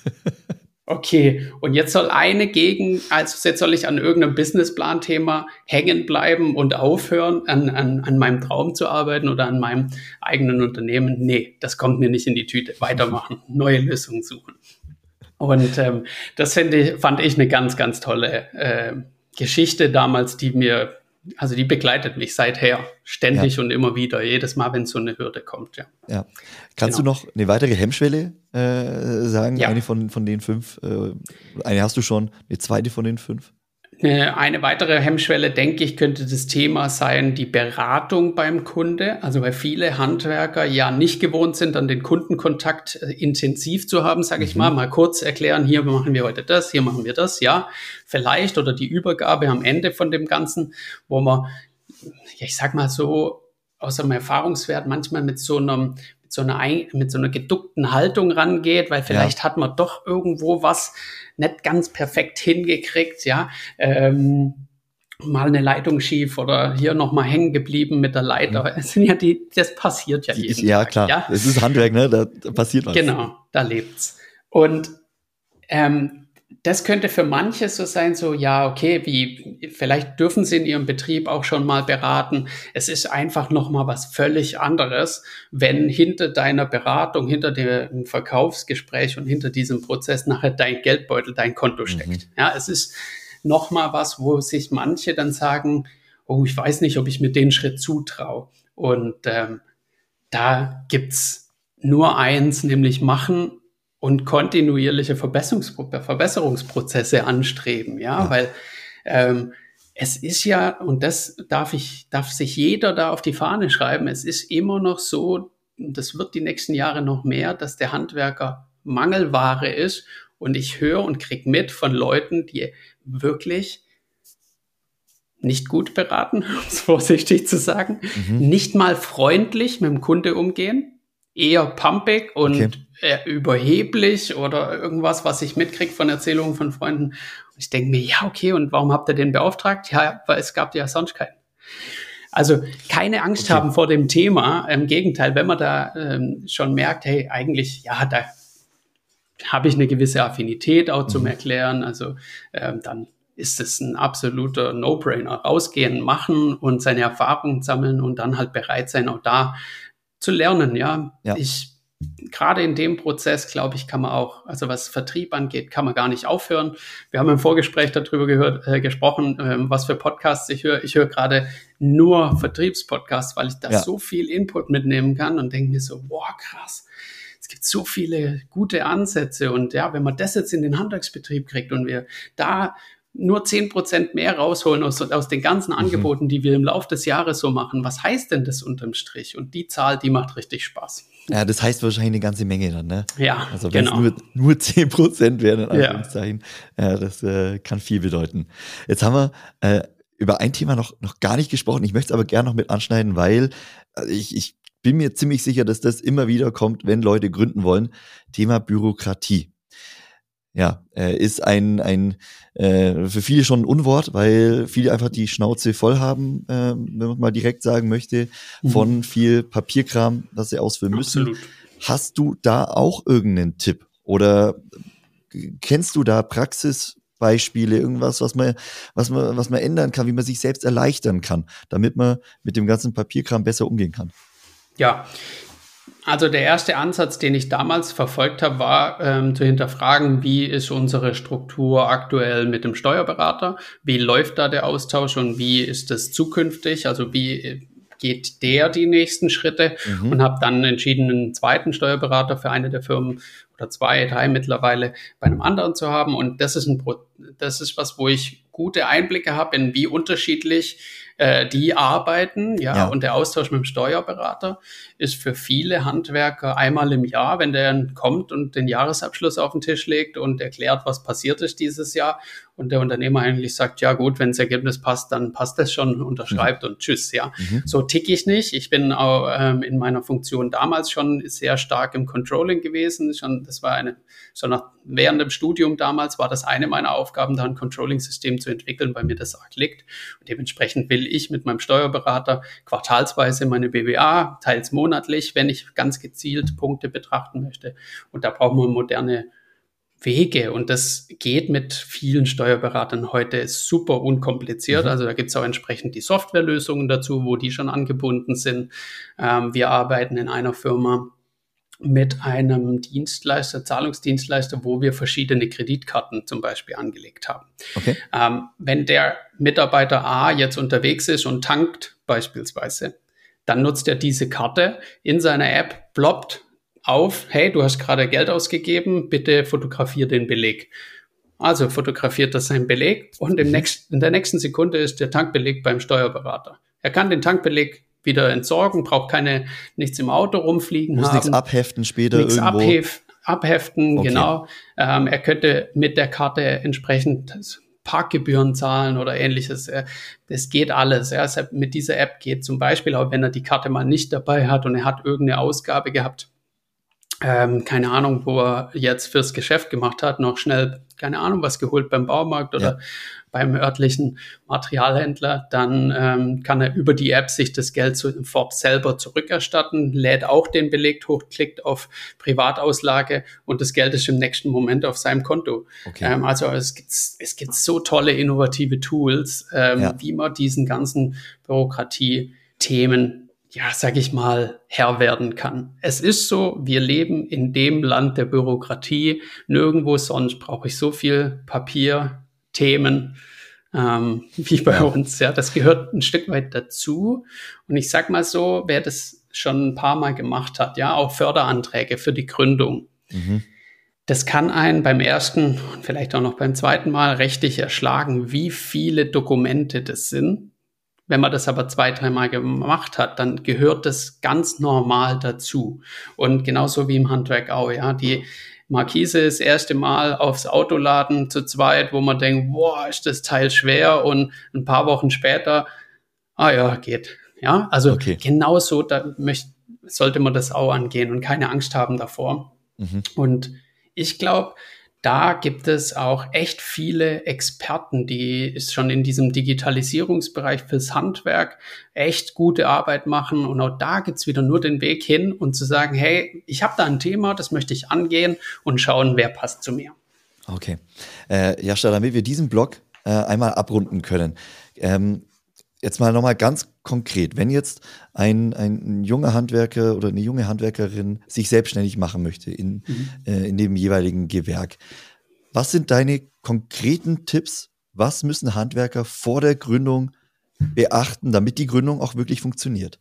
okay, und jetzt soll eine gegen, also jetzt soll ich an irgendeinem Businessplan-Thema hängen bleiben und aufhören, an, an, an meinem Traum zu arbeiten oder an meinem eigenen Unternehmen. Nee, das kommt mir nicht in die Tüte. Weitermachen, neue Lösungen suchen. Und ähm, das finde ich, fand ich eine ganz, ganz tolle äh, Geschichte damals, die mir, also die begleitet mich seither ständig ja. und immer wieder, jedes Mal, wenn so eine Hürde kommt. Ja. Ja. Kannst genau. du noch eine weitere Hemmschwelle äh, sagen? Ja. Eine von, von den fünf? Äh, eine hast du schon, eine zweite von den fünf? Eine weitere Hemmschwelle, denke ich, könnte das Thema sein, die Beratung beim Kunde. Also weil viele Handwerker ja nicht gewohnt sind, dann den Kundenkontakt äh, intensiv zu haben, sage ich mhm. mal. Mal kurz erklären, hier machen wir heute das, hier machen wir das, ja. Vielleicht oder die Übergabe am Ende von dem Ganzen, wo man, ja, ich sag mal so, aus einem Erfahrungswert manchmal mit so einem so einer, mit so einer geduckten Haltung rangeht, weil vielleicht ja. hat man doch irgendwo was nicht ganz perfekt hingekriegt, ja, ähm, mal eine Leitung schief oder hier nochmal hängen geblieben mit der Leiter. Mhm. Es sind ja die, das passiert ja jeden Ja, Tag, klar. Ja, es ist Handwerk, ne, da passiert was. Genau, da lebt's. Und ähm, das könnte für manche so sein, so, ja, okay, wie, vielleicht dürfen sie in ihrem Betrieb auch schon mal beraten. Es ist einfach nochmal was völlig anderes, wenn hinter deiner Beratung, hinter dem Verkaufsgespräch und hinter diesem Prozess nachher dein Geldbeutel, dein Konto steckt. Mhm. Ja, es ist nochmal was, wo sich manche dann sagen, oh, ich weiß nicht, ob ich mir den Schritt zutraue. Und ähm, da gibt's nur eins, nämlich machen und kontinuierliche Verbesserungspro- Verbesserungsprozesse anstreben, ja, ja. weil ähm, es ist ja, und das darf ich, darf sich jeder da auf die Fahne schreiben, es ist immer noch so, das wird die nächsten Jahre noch mehr, dass der Handwerker Mangelware ist und ich höre und kriege mit von Leuten, die wirklich nicht gut beraten, um es vorsichtig zu sagen, mhm. nicht mal freundlich mit dem Kunde umgehen, eher pumpig und okay. überheblich oder irgendwas, was ich mitkriege von Erzählungen von Freunden. Und ich denke mir, ja, okay, und warum habt ihr den beauftragt? Ja, weil es gab ja sonst keinen. Also keine Angst okay. haben vor dem Thema. Im Gegenteil, wenn man da ähm, schon merkt, hey, eigentlich, ja, da habe ich eine gewisse Affinität auch mhm. zum Erklären. Also ähm, dann ist es ein absoluter No-Brainer. Rausgehen, machen und seine Erfahrungen sammeln und dann halt bereit sein, auch da zu lernen, ja. ja. Ich, gerade in dem Prozess, glaube ich, kann man auch, also was Vertrieb angeht, kann man gar nicht aufhören. Wir haben im Vorgespräch darüber gehört, äh, gesprochen, äh, was für Podcasts ich höre. Ich höre gerade nur Vertriebspodcasts, weil ich da ja. so viel Input mitnehmen kann und denke mir so, boah, krass. Es gibt so viele gute Ansätze und ja, wenn man das jetzt in den Handwerksbetrieb kriegt und wir da nur zehn Prozent mehr rausholen aus, aus den ganzen mhm. Angeboten, die wir im Laufe des Jahres so machen. Was heißt denn das unterm Strich? Und die Zahl, die macht richtig Spaß. Ja, das heißt wahrscheinlich eine ganze Menge dann, ne? Ja, also wenn genau. es nur, nur zehn Prozent wären, in Anführungszeichen, ja. ja, das äh, kann viel bedeuten. Jetzt haben wir äh, über ein Thema noch, noch gar nicht gesprochen. Ich möchte es aber gerne noch mit anschneiden, weil also ich, ich bin mir ziemlich sicher, dass das immer wieder kommt, wenn Leute gründen wollen. Thema Bürokratie. Ja, äh, ist ein, ein äh, für viele schon ein Unwort, weil viele einfach die Schnauze voll haben, äh, wenn man mal direkt sagen möchte, mhm. von viel Papierkram, das sie ausfüllen müssen. Absolut. Hast du da auch irgendeinen Tipp? Oder kennst du da Praxisbeispiele, irgendwas, was man, was man, was man ändern kann, wie man sich selbst erleichtern kann, damit man mit dem ganzen Papierkram besser umgehen kann? Ja. Also der erste Ansatz, den ich damals verfolgt habe, war ähm, zu hinterfragen, wie ist unsere Struktur aktuell mit dem Steuerberater, wie läuft da der Austausch und wie ist das zukünftig, also wie geht der die nächsten Schritte mhm. und habe dann entschieden, einen zweiten Steuerberater für eine der Firmen oder zwei, drei mittlerweile bei einem anderen zu haben und das ist ein Pro- das ist was, wo ich gute Einblicke habe in wie unterschiedlich äh, die arbeiten, ja, ja, und der Austausch mit dem Steuerberater ist für viele Handwerker einmal im Jahr, wenn der kommt und den Jahresabschluss auf den Tisch legt und erklärt, was passiert ist dieses Jahr und der Unternehmer eigentlich sagt, ja gut, wenn das Ergebnis passt, dann passt das schon, unterschreibt mhm. und tschüss, ja. Mhm. So tick ich nicht. Ich bin auch ähm, in meiner Funktion damals schon sehr stark im Controlling gewesen. Schon, das war eine, schon nach, während dem Studium damals war das eine meiner Aufgaben, da ein Controlling-System zu entwickeln, weil mir das arg liegt. Und dementsprechend will ich mit meinem Steuerberater quartalsweise meine B W A, teils monatlich, wenn ich ganz gezielt Punkte betrachten möchte. Und da brauchen wir moderne Wege, und das geht mit vielen Steuerberatern heute super unkompliziert. Mhm. Also da gibt es auch entsprechend die Softwarelösungen dazu, wo die schon angebunden sind. Ähm, wir arbeiten in einer Firma mit einem Dienstleister, Zahlungsdienstleister, wo wir verschiedene Kreditkarten zum Beispiel angelegt haben. Okay. Ähm, wenn der Mitarbeiter A jetzt unterwegs ist und tankt beispielsweise, dann nutzt er diese Karte in seiner App, ploppt auf, hey, du hast gerade Geld ausgegeben, bitte fotografier den Beleg. Also fotografiert das sein Beleg und im nächsten, in der nächsten Sekunde ist der Tankbeleg beim Steuerberater. Er kann den Tankbeleg wieder entsorgen, braucht keine, nichts im Auto rumfliegen Muss haben. nichts abheften später nichts irgendwo. Abhef, abheften, okay. genau. Ähm, er könnte mit der Karte entsprechend Parkgebühren zahlen oder ähnliches. Das geht alles. Ja. Mit dieser App geht zum Beispiel, auch wenn er die Karte mal nicht dabei hat und er hat irgendeine Ausgabe gehabt, Ähm, keine Ahnung, wo er jetzt fürs Geschäft gemacht hat, noch schnell, keine Ahnung, was geholt beim Baumarkt oder ja. beim örtlichen Materialhändler, dann ähm, kann er über die App sich das Geld sofort selber zurückerstatten, lädt auch den Beleg hoch, klickt auf Privatauslage und das Geld ist im nächsten Moment auf seinem Konto. Okay. Ähm, also es gibt, es gibt so tolle, innovative Tools, ähm, ja. wie man diesen ganzen Bürokratie-Themen ja, sag ich mal, Herr werden kann. Es ist so, wir leben in dem Land der Bürokratie. Nirgendwo sonst brauche ich so viel Papier, Themen ähm, wie bei uns. Ja, das gehört ein Stück weit dazu. Und ich sag mal so, wer das schon ein paar Mal gemacht hat, ja, auch Förderanträge für die Gründung. Mhm. Das kann einen beim ersten und vielleicht auch noch beim zweiten Mal rechtlich erschlagen, wie viele Dokumente das sind. Wenn man das aber zwei, dreimal gemacht hat, dann gehört das ganz normal dazu. Und genauso wie im Handwerk auch, ja. Die Markise das erste Mal aufs Auto laden zu zweit, wo man denkt, boah, ist das Teil schwer, und ein paar Wochen später, ah ja, geht. Ja, also okay. genauso da möcht, sollte man das auch angehen und keine Angst haben davor. Mhm. Und ich glaube, da gibt es auch echt viele Experten, die schon in diesem Digitalisierungsbereich fürs Handwerk echt gute Arbeit machen. Und auch da gibt's wieder nur den Weg hin und zu sagen, hey, ich habe da ein Thema, das möchte ich angehen und schauen, wer passt zu mir. Okay. Äh, Jascha, damit wir diesen Blog äh, einmal abrunden können, ähm, jetzt mal nochmal ganz konkret, wenn jetzt ein, ein junger Handwerker oder eine junge Handwerkerin sich selbstständig machen möchte in, mhm. äh, in dem jeweiligen Gewerk, was sind deine konkreten Tipps? Was müssen Handwerker vor der Gründung beachten, damit die Gründung auch wirklich funktioniert?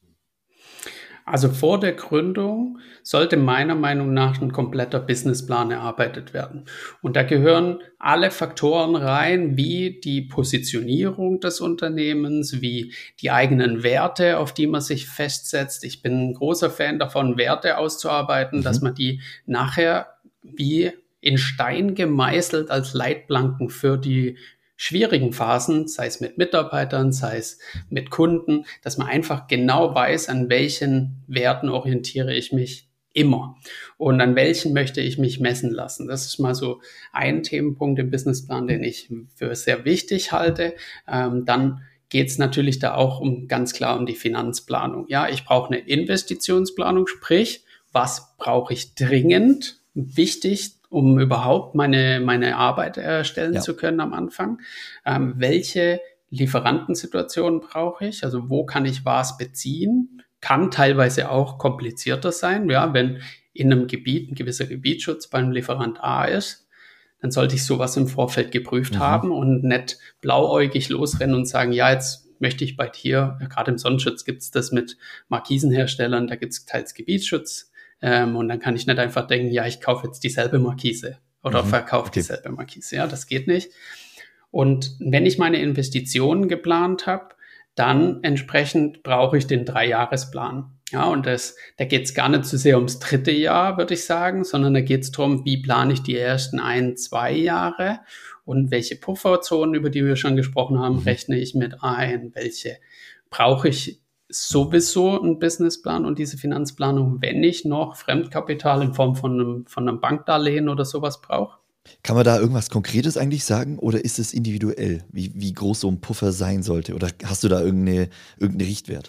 Also vor der Gründung sollte meiner Meinung nach ein kompletter Businessplan erarbeitet werden. Und da gehören alle Faktoren rein, wie die Positionierung des Unternehmens, wie die eigenen Werte, auf die man sich festsetzt. Ich bin ein großer Fan davon, Werte auszuarbeiten, mhm. dass man die nachher wie in Stein gemeißelt als Leitplanken für die schwierigen Phasen, sei es mit Mitarbeitern, sei es mit Kunden, dass man einfach genau weiß, an welchen Werten orientiere ich mich immer und an welchen möchte ich mich messen lassen. Das ist mal so ein Themenpunkt im Businessplan, den ich für sehr wichtig halte. Ähm, dann geht es natürlich da auch um ganz klar um die Finanzplanung. Ja, ich brauche eine Investitionsplanung, sprich, was brauche ich dringend, wichtig, um überhaupt meine, meine Arbeit erstellen ja. zu können am Anfang. Ähm, welche Lieferantensituationen brauche ich? Also wo kann ich was beziehen? Kann teilweise auch komplizierter sein. Ja, wenn in einem Gebiet ein gewisser Gebietsschutz beim Lieferant A ist, dann sollte ich sowas im Vorfeld geprüft mhm. haben und nicht blauäugig losrennen und sagen, ja, jetzt möchte ich bei dir, gerade im Sonnenschutz gibt es das mit Markisenherstellern, da gibt es teils Gebietsschutz. Ähm, und dann kann ich nicht einfach denken, ja, ich kaufe jetzt dieselbe Markise oder mhm, verkaufe okay. dieselbe Markise. Ja, das geht nicht. Und wenn ich meine Investitionen geplant habe, dann entsprechend brauche ich den Dreijahresplan. Ja, und das, da geht es gar nicht so sehr ums dritte Jahr, würde ich sagen, sondern da geht es darum, wie plane ich die ersten ein, zwei Jahre und welche Pufferzonen, über die wir schon gesprochen haben, rechne ich mit ein, welche brauche ich sowieso einen Businessplan und diese Finanzplanung, wenn ich noch Fremdkapital in Form von einem, von einem Bankdarlehen oder sowas brauche. Kann man da irgendwas Konkretes eigentlich sagen oder ist es individuell, wie, wie groß so ein Puffer sein sollte? Oder hast du da irgendeine, irgendeinen Richtwert?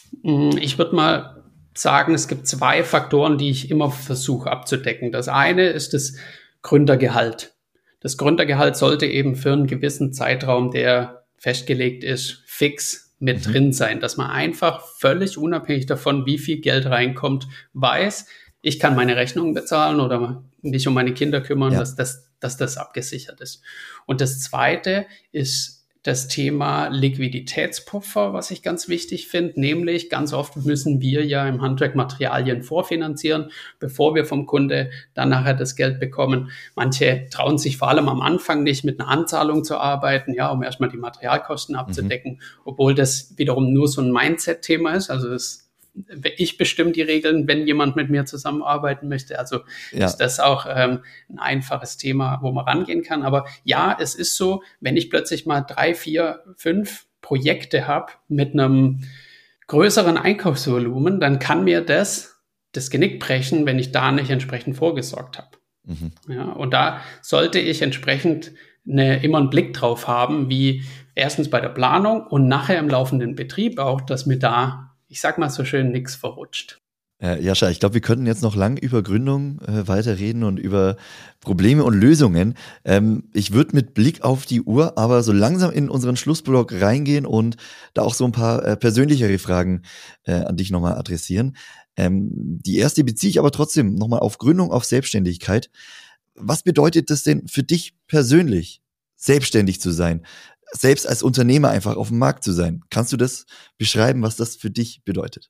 Ich würde mal sagen, es gibt zwei Faktoren, die ich immer versuche abzudecken. Das eine ist das Gründergehalt. Das Gründergehalt sollte eben für einen gewissen Zeitraum, der festgelegt ist, fix mit mhm. drin sein, dass man einfach völlig unabhängig davon, wie viel Geld reinkommt, weiß, ich kann meine Rechnungen bezahlen oder mich um meine Kinder kümmern, ja. dass, das, dass das abgesichert ist. Und das Zweite ist das Thema Liquiditätspuffer, was ich ganz wichtig finde, nämlich ganz oft müssen wir ja im Handwerk Materialien vorfinanzieren, bevor wir vom Kunde dann nachher das Geld bekommen. Manche trauen sich vor allem am Anfang nicht, mit einer Anzahlung zu arbeiten, ja, um erstmal die Materialkosten abzudecken, mhm. obwohl das wiederum nur so ein Mindset-Thema ist. Also das ich bestimme die Regeln, wenn jemand mit mir zusammenarbeiten möchte. Also ja. ist das auch ähm, ein einfaches Thema, wo man rangehen kann. Aber ja, es ist so, wenn ich plötzlich mal drei, vier, fünf Projekte habe mit einem größeren Einkaufsvolumen, dann kann mir das das Genick brechen, wenn ich da nicht entsprechend vorgesorgt habe. Mhm. Ja, und da sollte ich entsprechend eine, immer einen Blick drauf haben, wie erstens bei der Planung und nachher im laufenden Betrieb auch, dass mir da, ich sag mal so schön, nichts verrutscht. Ja, Jascha, ich glaube, wir könnten jetzt noch lang über Gründung äh, weiterreden und über Probleme und Lösungen. Ähm, ich würde mit Blick auf die Uhr aber so langsam in unseren Schlussblock reingehen und da auch so ein paar äh, persönlichere Fragen äh, an dich nochmal adressieren. Ähm, die erste beziehe ich aber trotzdem nochmal auf Gründung, auf Selbstständigkeit. Was bedeutet das denn für dich persönlich, selbstständig zu sein? Selbst als Unternehmer einfach auf dem Markt zu sein. Kannst du das beschreiben, was das für dich bedeutet?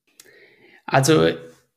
Also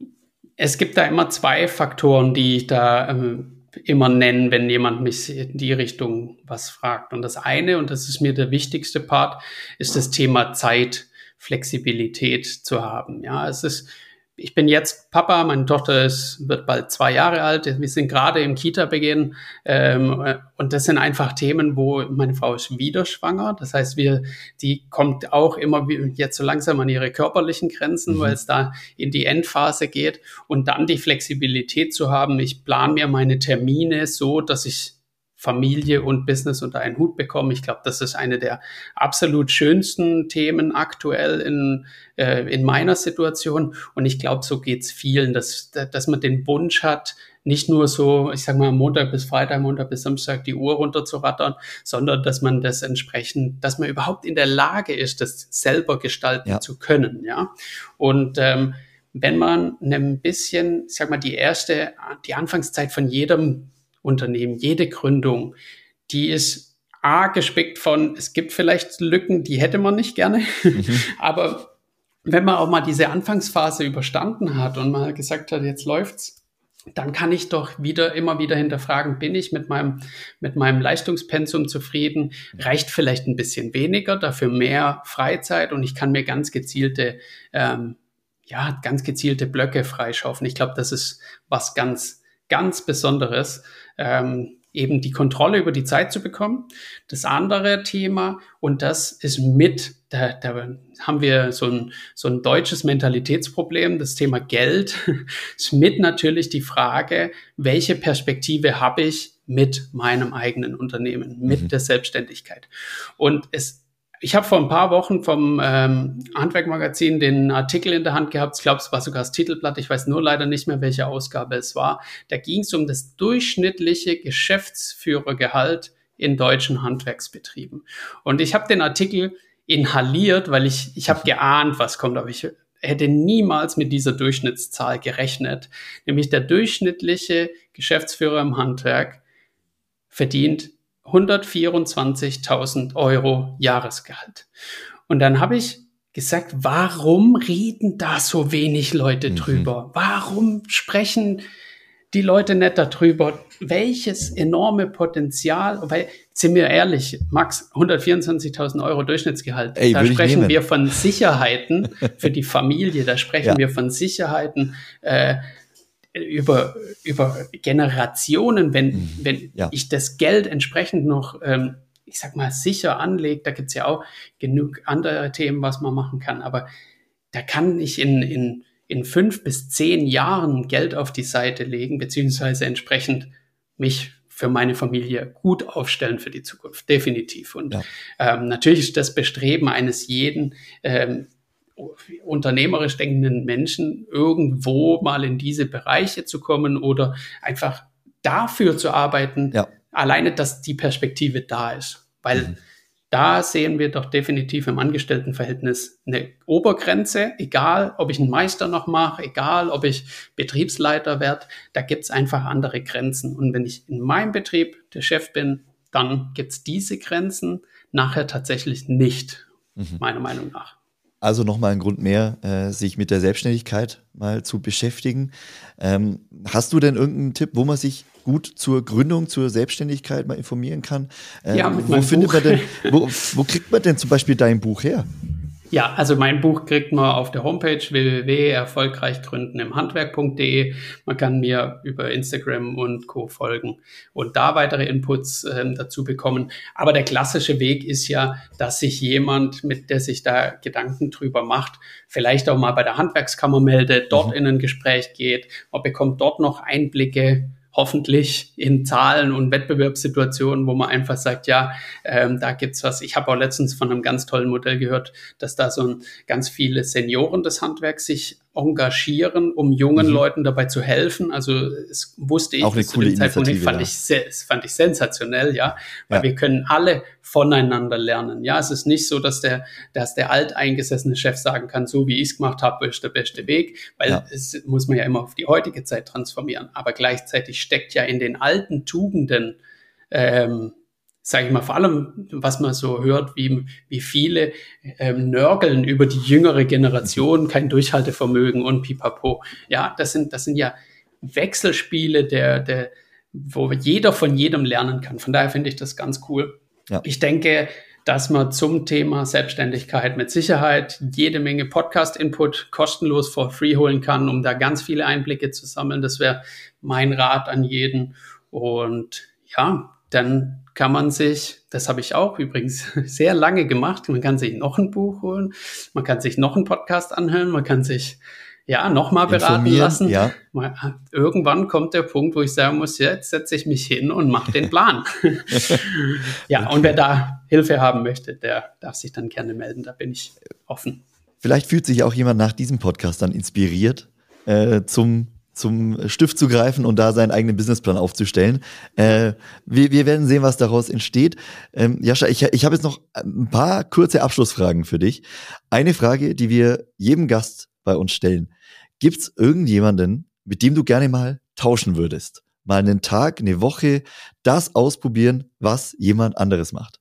es gibt da immer zwei Faktoren, die ich da ähm, immer nenne, wenn jemand mich in die Richtung was fragt. Und das eine, und das ist mir der wichtigste Part, ist das Thema Zeit, Flexibilität zu haben. Ja, es ist Ich bin jetzt Papa, meine Tochter ist, wird bald zwei Jahre alt, wir sind gerade im Kita-Beginn ähm, und das sind einfach Themen, wo meine Frau ist wieder schwanger, das heißt, wir, die kommt auch immer jetzt so langsam an ihre körperlichen Grenzen, mhm. weil es da in die Endphase geht und dann die Flexibilität zu haben, ich plane mir meine Termine so, dass ich Familie und Business unter einen Hut bekommen. Ich glaube, das ist eine der absolut schönsten Themen aktuell in, äh, in meiner Situation. Und ich glaube, so geht's vielen, dass, dass man den Wunsch hat, nicht nur so, ich sage mal, Montag bis Freitag, Montag bis Samstag die Uhr runterzurattern, sondern dass man das entsprechend, dass man überhaupt in der Lage ist, das selber gestalten ja. zu können. Ja. Und ähm, wenn man ein bisschen, ich sag mal, die erste, die Anfangszeit von jedem Unternehmen, jede Gründung, die ist A, gespickt von, es gibt vielleicht Lücken, die hätte man nicht gerne, mhm. aber wenn man auch mal diese Anfangsphase überstanden hat und mal gesagt hat, jetzt läuft's, dann kann ich doch wieder, immer wieder hinterfragen, bin ich mit meinem, mit meinem Leistungspensum zufrieden? Reicht vielleicht ein bisschen weniger, dafür mehr Freizeit und ich kann mir ganz gezielte, ähm, ja, ganz gezielte Blöcke freischaufeln. Ich glaube, das ist was ganz ganz Besonderes, ähm, eben die Kontrolle über die Zeit zu bekommen. Das andere Thema, und das ist mit, da, da haben wir so ein, so ein deutsches Mentalitätsproblem, das Thema Geld, ist mit natürlich die Frage, welche Perspektive habe ich mit meinem eigenen Unternehmen, mit mhm. der Selbstständigkeit. Und es Ich habe vor ein paar Wochen vom ähm, Handwerk-Magazin den Artikel in der Hand gehabt. Ich glaube, es war sogar das Titelblatt. Ich weiß nur leider nicht mehr, welche Ausgabe es war. Da ging es um das durchschnittliche Geschäftsführergehalt in deutschen Handwerksbetrieben. Und ich habe den Artikel inhaliert, weil ich ich habe geahnt, was kommt. Aber ich hätte niemals mit dieser Durchschnittszahl gerechnet. Nämlich der durchschnittliche Geschäftsführer im Handwerk verdient hundertvierundzwanzigtausend Euro Jahresgehalt. Und dann habe ich gesagt, warum reden da so wenig Leute drüber? Mhm. Warum sprechen die Leute nicht darüber? Welches enorme Potenzial, weil, sind wir ehrlich, Max, hundertvierundzwanzigtausend Euro Durchschnittsgehalt, Ey, da sprechen wir von Sicherheiten für die Familie, da sprechen ja. wir von Sicherheiten, äh, über, über Generationen, wenn, mhm. wenn ja. ich das Geld entsprechend noch, ähm, ich sag mal, sicher anlege, da gibt's ja auch genug andere Themen, was man machen kann, aber da kann ich in, in, in fünf bis zehn Jahren Geld auf die Seite legen, beziehungsweise entsprechend mich für meine Familie gut aufstellen für die Zukunft, definitiv. Und ja. ähm, natürlich ist das Bestreben eines jeden ähm, unternehmerisch denkenden Menschen, irgendwo mal in diese Bereiche zu kommen oder einfach dafür zu arbeiten, ja. alleine, dass die Perspektive da ist. Weil mhm. da sehen wir doch definitiv im Angestelltenverhältnis eine Obergrenze, egal ob ich einen Meister noch mache, egal ob ich Betriebsleiter werde, da gibt es einfach andere Grenzen. Und wenn ich in meinem Betrieb der Chef bin, dann gibt es diese Grenzen nachher tatsächlich nicht, mhm. meiner Meinung nach. Also nochmal ein Grund mehr, äh, sich mit der Selbstständigkeit mal zu beschäftigen. Ähm, hast du denn irgendeinen Tipp, wo man sich gut zur Gründung, zur Selbstständigkeit mal informieren kann? Ähm, ja, mit wo findet man denn, wo, wo kriegt man denn zum Beispiel dein Buch her? Ja, also mein Buch kriegt man auf der Homepage w w w punkt erfolgreich gründen im handwerk punkt de. Man kann mir über Instagram und Co. folgen und da weitere Inputs ähm, dazu bekommen. Aber der klassische Weg ist ja, dass sich jemand, mit der sich da Gedanken drüber macht, vielleicht auch mal bei der Handwerkskammer meldet, dort mhm. in ein Gespräch geht. Man bekommt dort noch Einblicke, hoffentlich in Zahlen und Wettbewerbssituationen, wo man einfach sagt, ja, ähm, da gibt's was. Ich habe auch letztens von einem ganz tollen Modell gehört, dass da so ein, ganz viele Senioren des Handwerks sich engagieren, um jungen mhm. Leuten dabei zu helfen. Also es wusste ich auch eine zu dem Zeitpunkt nicht, fand, ja. ich sehr, fand ich sensationell, ja, weil ja. wir können alle voneinander lernen. Ja, es ist nicht so, dass der, dass der alteingesessene Chef sagen kann, so wie ich es gemacht habe, ist der beste Weg, weil ja. es muss man ja immer auf die heutige Zeit transformieren. Aber gleichzeitig steckt ja in den alten Tugenden, ähm, sage ich mal, vor allem, was man so hört, wie, wie viele ähm, nörgeln über die jüngere Generation, kein Durchhaltevermögen und pipapo. Ja, das sind, das sind ja Wechselspiele, der, der, wo jeder von jedem lernen kann. Von daher finde ich das ganz cool. Ja. Ich denke, dass man zum Thema Selbstständigkeit mit Sicherheit jede Menge Podcast-Input kostenlos for free holen kann, um da ganz viele Einblicke zu sammeln. Das wäre mein Rat an jeden. Und ja, dann kann man sich, das habe ich auch übrigens sehr lange gemacht, man kann sich noch ein Buch holen, man kann sich noch einen Podcast anhören, man kann sich ja nochmal beraten lassen. Ja. Irgendwann kommt der Punkt, wo ich sagen muss, jetzt setze ich mich hin und mache den Plan. ja, okay. Und wer da Hilfe haben möchte, der darf sich dann gerne melden, da bin ich offen. Vielleicht fühlt sich auch jemand nach diesem Podcast dann inspiriert, äh, zum zum Stift zu greifen und da seinen eigenen Businessplan aufzustellen. Äh, wir, wir werden sehen, was daraus entsteht. Ähm, Jascha, ich, ich habe jetzt noch ein paar kurze Abschlussfragen für dich. Eine Frage, die wir jedem Gast bei uns stellen. Gibt es irgendjemanden, mit dem du gerne mal tauschen würdest? Mal einen Tag, eine Woche, das ausprobieren, was jemand anderes macht?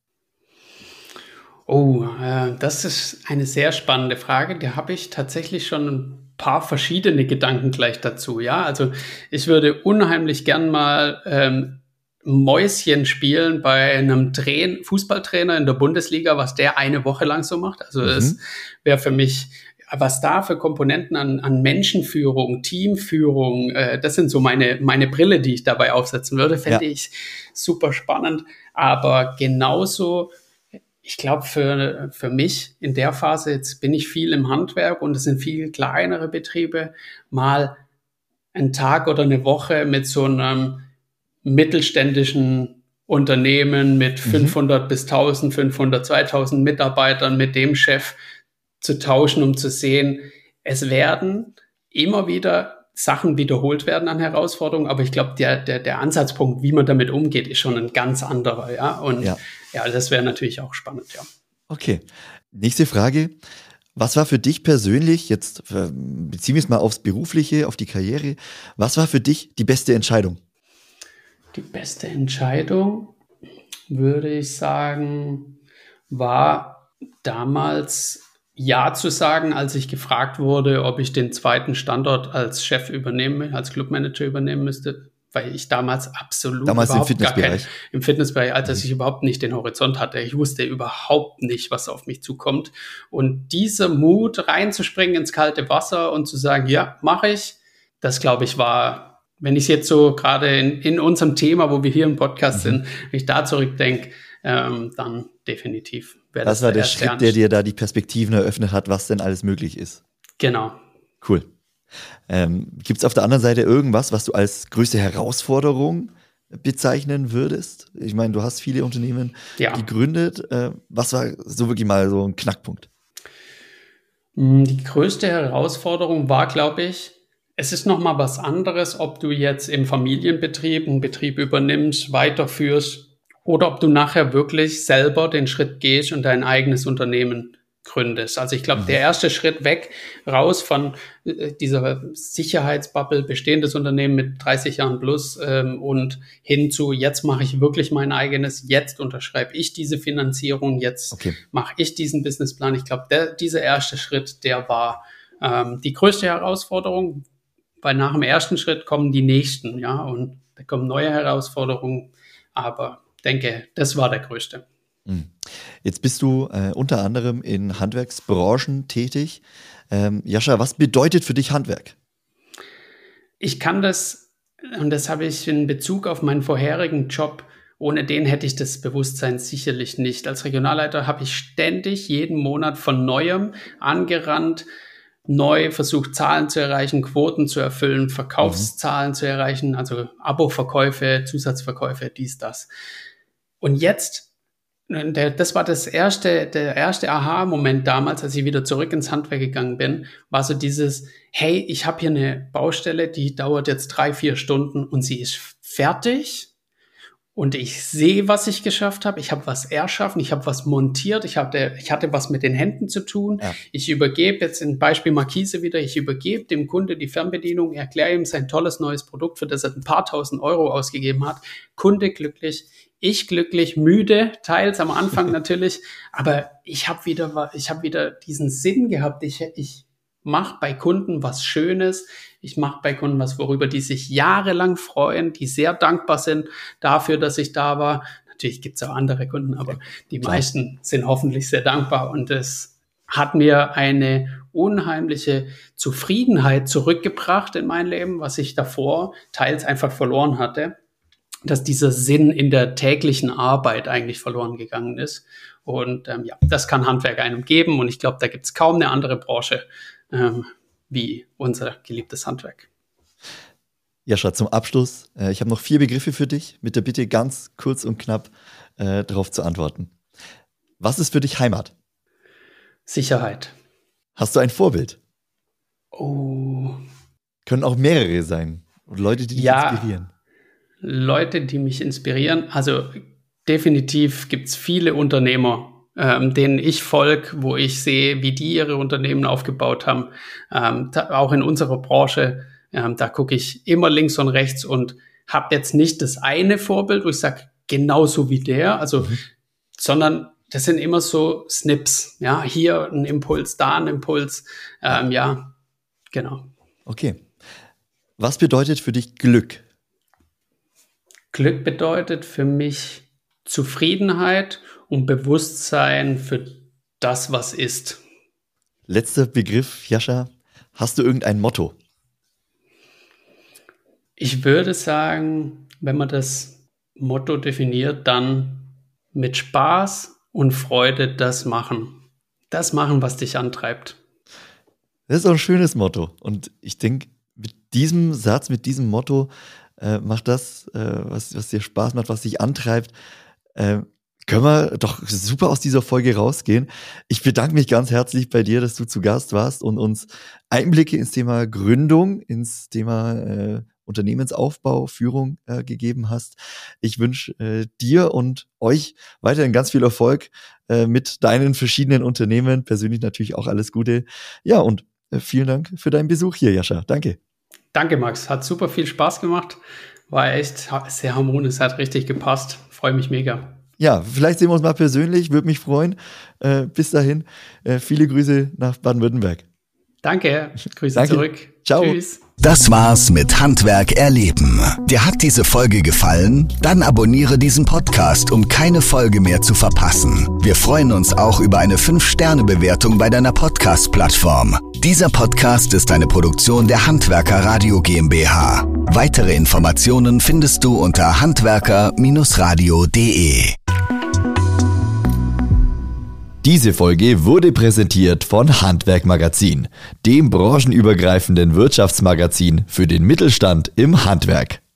Oh, äh, das ist eine sehr spannende Frage. Die habe ich tatsächlich schon ein paar verschiedene Gedanken gleich dazu. Ja, also ich würde unheimlich gern mal ähm, Mäuschen spielen bei einem Train- Fußballtrainer in der Bundesliga, was der eine Woche lang so macht. Also mhm. es wäre für mich, was da für Komponenten an, an Menschenführung, Teamführung, äh, das sind so meine, meine Brille, die ich dabei aufsetzen würde, fände ja. ich super spannend. Aber genauso, ich glaube, für, für mich in der Phase, jetzt bin ich viel im Handwerk und es sind viel kleinere Betriebe, mal einen Tag oder eine Woche mit so einem mittelständischen Unternehmen mit mhm. fünfhundert bis eintausendfünfhundert, zweitausend Mitarbeitern, mit dem Chef zu tauschen, um zu sehen, es werden immer wieder Sachen wiederholt werden an Herausforderungen, aber ich glaube, der, der, der Ansatzpunkt, wie man damit umgeht, ist schon ein ganz anderer, ja, und ja, ja das wäre natürlich auch spannend, ja. Okay, nächste Frage. Was war für dich persönlich, jetzt beziehen wir es mal aufs Berufliche, auf die Karriere, was war für dich die beste Entscheidung? Die beste Entscheidung, würde ich sagen, war damals Ja zu sagen, als ich gefragt wurde, ob ich den zweiten Standort als Chef übernehmen, als Clubmanager übernehmen müsste, weil ich damals absolut damals überhaupt im Fitnessbereich. gar kein, im Fitnessbereich, als dass ich überhaupt nicht den Horizont hatte. Ich wusste überhaupt nicht, was auf mich zukommt. Und dieser Mut, reinzuspringen ins kalte Wasser und zu sagen, ja, mache ich, das glaube ich war wenn ich jetzt so gerade in, in unserem Thema, wo wir hier im Podcast mhm. sind, wenn ich da zurückdenke, ähm, dann definitiv. Das, das war der, der Schritt, der dir da die Perspektiven eröffnet hat, was denn alles möglich ist. Genau. Cool. Ähm, gibt es auf der anderen Seite irgendwas, was du als größte Herausforderung bezeichnen würdest? Ich meine, du hast viele Unternehmen ja. gegründet. Äh, was war so wirklich mal so ein Knackpunkt? Die größte Herausforderung war, glaube ich, es ist nochmal was anderes, ob du jetzt im Familienbetrieb einen Betrieb übernimmst, weiterführst oder ob du nachher wirklich selber den Schritt gehst und dein eigenes Unternehmen gründest. Also ich glaube, der erste Schritt weg, raus von äh, dieser Sicherheitsbubble, bestehendes Unternehmen mit dreißig Jahren plus ähm, und hin zu, jetzt mache ich wirklich mein eigenes, jetzt unterschreibe ich diese Finanzierung, jetzt okay. mache ich diesen Businessplan. Ich glaube, der, dieser erste Schritt, der war ähm, die größte Herausforderung, weil nach dem ersten Schritt kommen die nächsten, ja, und da kommen neue Herausforderungen, aber ich denke, das war der größte. Jetzt bist du äh, unter anderem in Handwerksbranchen tätig. Ähm, Jascha, was bedeutet für dich Handwerk? Ich kann das, und das habe ich in Bezug auf meinen vorherigen Job, ohne den hätte ich das Bewusstsein sicherlich nicht. Als Regionalleiter habe ich ständig jeden Monat von Neuem angerannt, neu versucht, Zahlen zu erreichen, Quoten zu erfüllen, Verkaufszahlen mhm. zu erreichen, also Abo-Verkäufe, Zusatzverkäufe, dies, das. Und jetzt Der, das war das erste, der erste Aha-Moment damals, als ich wieder zurück ins Handwerk gegangen bin, war so dieses, hey, ich habe hier eine Baustelle, die dauert jetzt drei, vier Stunden und sie ist fertig und ich sehe, was ich geschafft habe. Ich habe was erschaffen, ich habe was montiert, ich hatte, ich hatte was mit den Händen zu tun. Ja. Ich übergebe jetzt im Beispiel Markise wieder, ich übergebe dem Kunde die Fernbedienung, erkläre ihm sein tolles neues Produkt, für das er ein paar tausend Euro ausgegeben hat. Kunde glücklich. Ich glücklich, müde, teils am Anfang natürlich, aber ich habe wieder, ich habe wieder diesen Sinn gehabt. Ich, ich mache bei Kunden was Schönes. Ich mache bei Kunden was, worüber die sich jahrelang freuen, die sehr dankbar sind dafür, dass ich da war. Natürlich gibt es auch andere Kunden, aber die Klar. meisten sind hoffentlich sehr dankbar und es hat mir eine unheimliche Zufriedenheit zurückgebracht in mein Leben, was ich davor teils einfach verloren hatte. Dass dieser Sinn in der täglichen Arbeit eigentlich verloren gegangen ist. Und ähm, ja, das kann Handwerk einem geben. Und ich glaube, da gibt es kaum eine andere Branche ähm, wie unser geliebtes Handwerk. Jascha, zum Abschluss, äh, ich habe noch vier Begriffe für dich, mit der Bitte ganz kurz und knapp äh, darauf zu antworten. Was ist für dich Heimat? Sicherheit. Hast du ein Vorbild? Oh. Können auch mehrere sein. Und Leute, die dich ja. inspirieren. Leute, die mich inspirieren, also definitiv gibt es viele Unternehmer, ähm, denen ich folge, wo ich sehe, wie die ihre Unternehmen aufgebaut haben. Ähm, da, auch in unserer Branche, ähm, da gucke ich immer links und rechts und habe jetzt nicht das eine Vorbild, wo ich sage, genauso wie der, also, mhm. sondern das sind immer so Snips, ja, hier ein Impuls, da ein Impuls, ähm, ja, genau. Okay. Was bedeutet für dich Glück? Glück bedeutet für mich Zufriedenheit und Bewusstsein für das, was ist. Letzter Begriff, Jascha. Hast du irgendein Motto? Ich würde sagen, wenn man das Motto definiert, dann mit Spaß und Freude das machen. Das machen, was dich antreibt. Das ist auch ein schönes Motto. Und ich denke, mit diesem Satz, mit diesem Motto, Äh, mach das, äh, was, was dir Spaß macht, was dich antreibt. Äh, können wir doch super aus dieser Folge rausgehen. Ich bedanke mich ganz herzlich bei dir, dass du zu Gast warst und uns Einblicke ins Thema Gründung, ins Thema äh, Unternehmensaufbau, Führung äh, gegeben hast. Ich wünsche äh, dir und euch weiterhin ganz viel Erfolg äh, mit deinen verschiedenen Unternehmen. Persönlich natürlich auch alles Gute. Ja, und äh, vielen Dank für deinen Besuch hier, Jascha. Danke. Danke, Max. Hat super viel Spaß gemacht. War echt sehr harmonisch, hat richtig gepasst. Freue mich mega. Ja, vielleicht sehen wir uns mal persönlich. Würde mich freuen. Äh, bis dahin, äh, viele Grüße nach Baden-Württemberg. Danke. Grüße Danke. zurück. Ciao. Tschüss. Das war's mit Handwerk erleben. Dir hat diese Folge gefallen? Dann abonniere diesen Podcast, um keine Folge mehr zu verpassen. Wir freuen uns auch über eine fünf Sterne Bewertung bei deiner Podcast-Plattform. Dieser Podcast ist eine Produktion der Handwerker Radio GmbH. Weitere Informationen findest du unter handwerker Bindestrich radio punkt de. Diese Folge wurde präsentiert von Handwerk Magazin, dem branchenübergreifenden Wirtschaftsmagazin für den Mittelstand im Handwerk.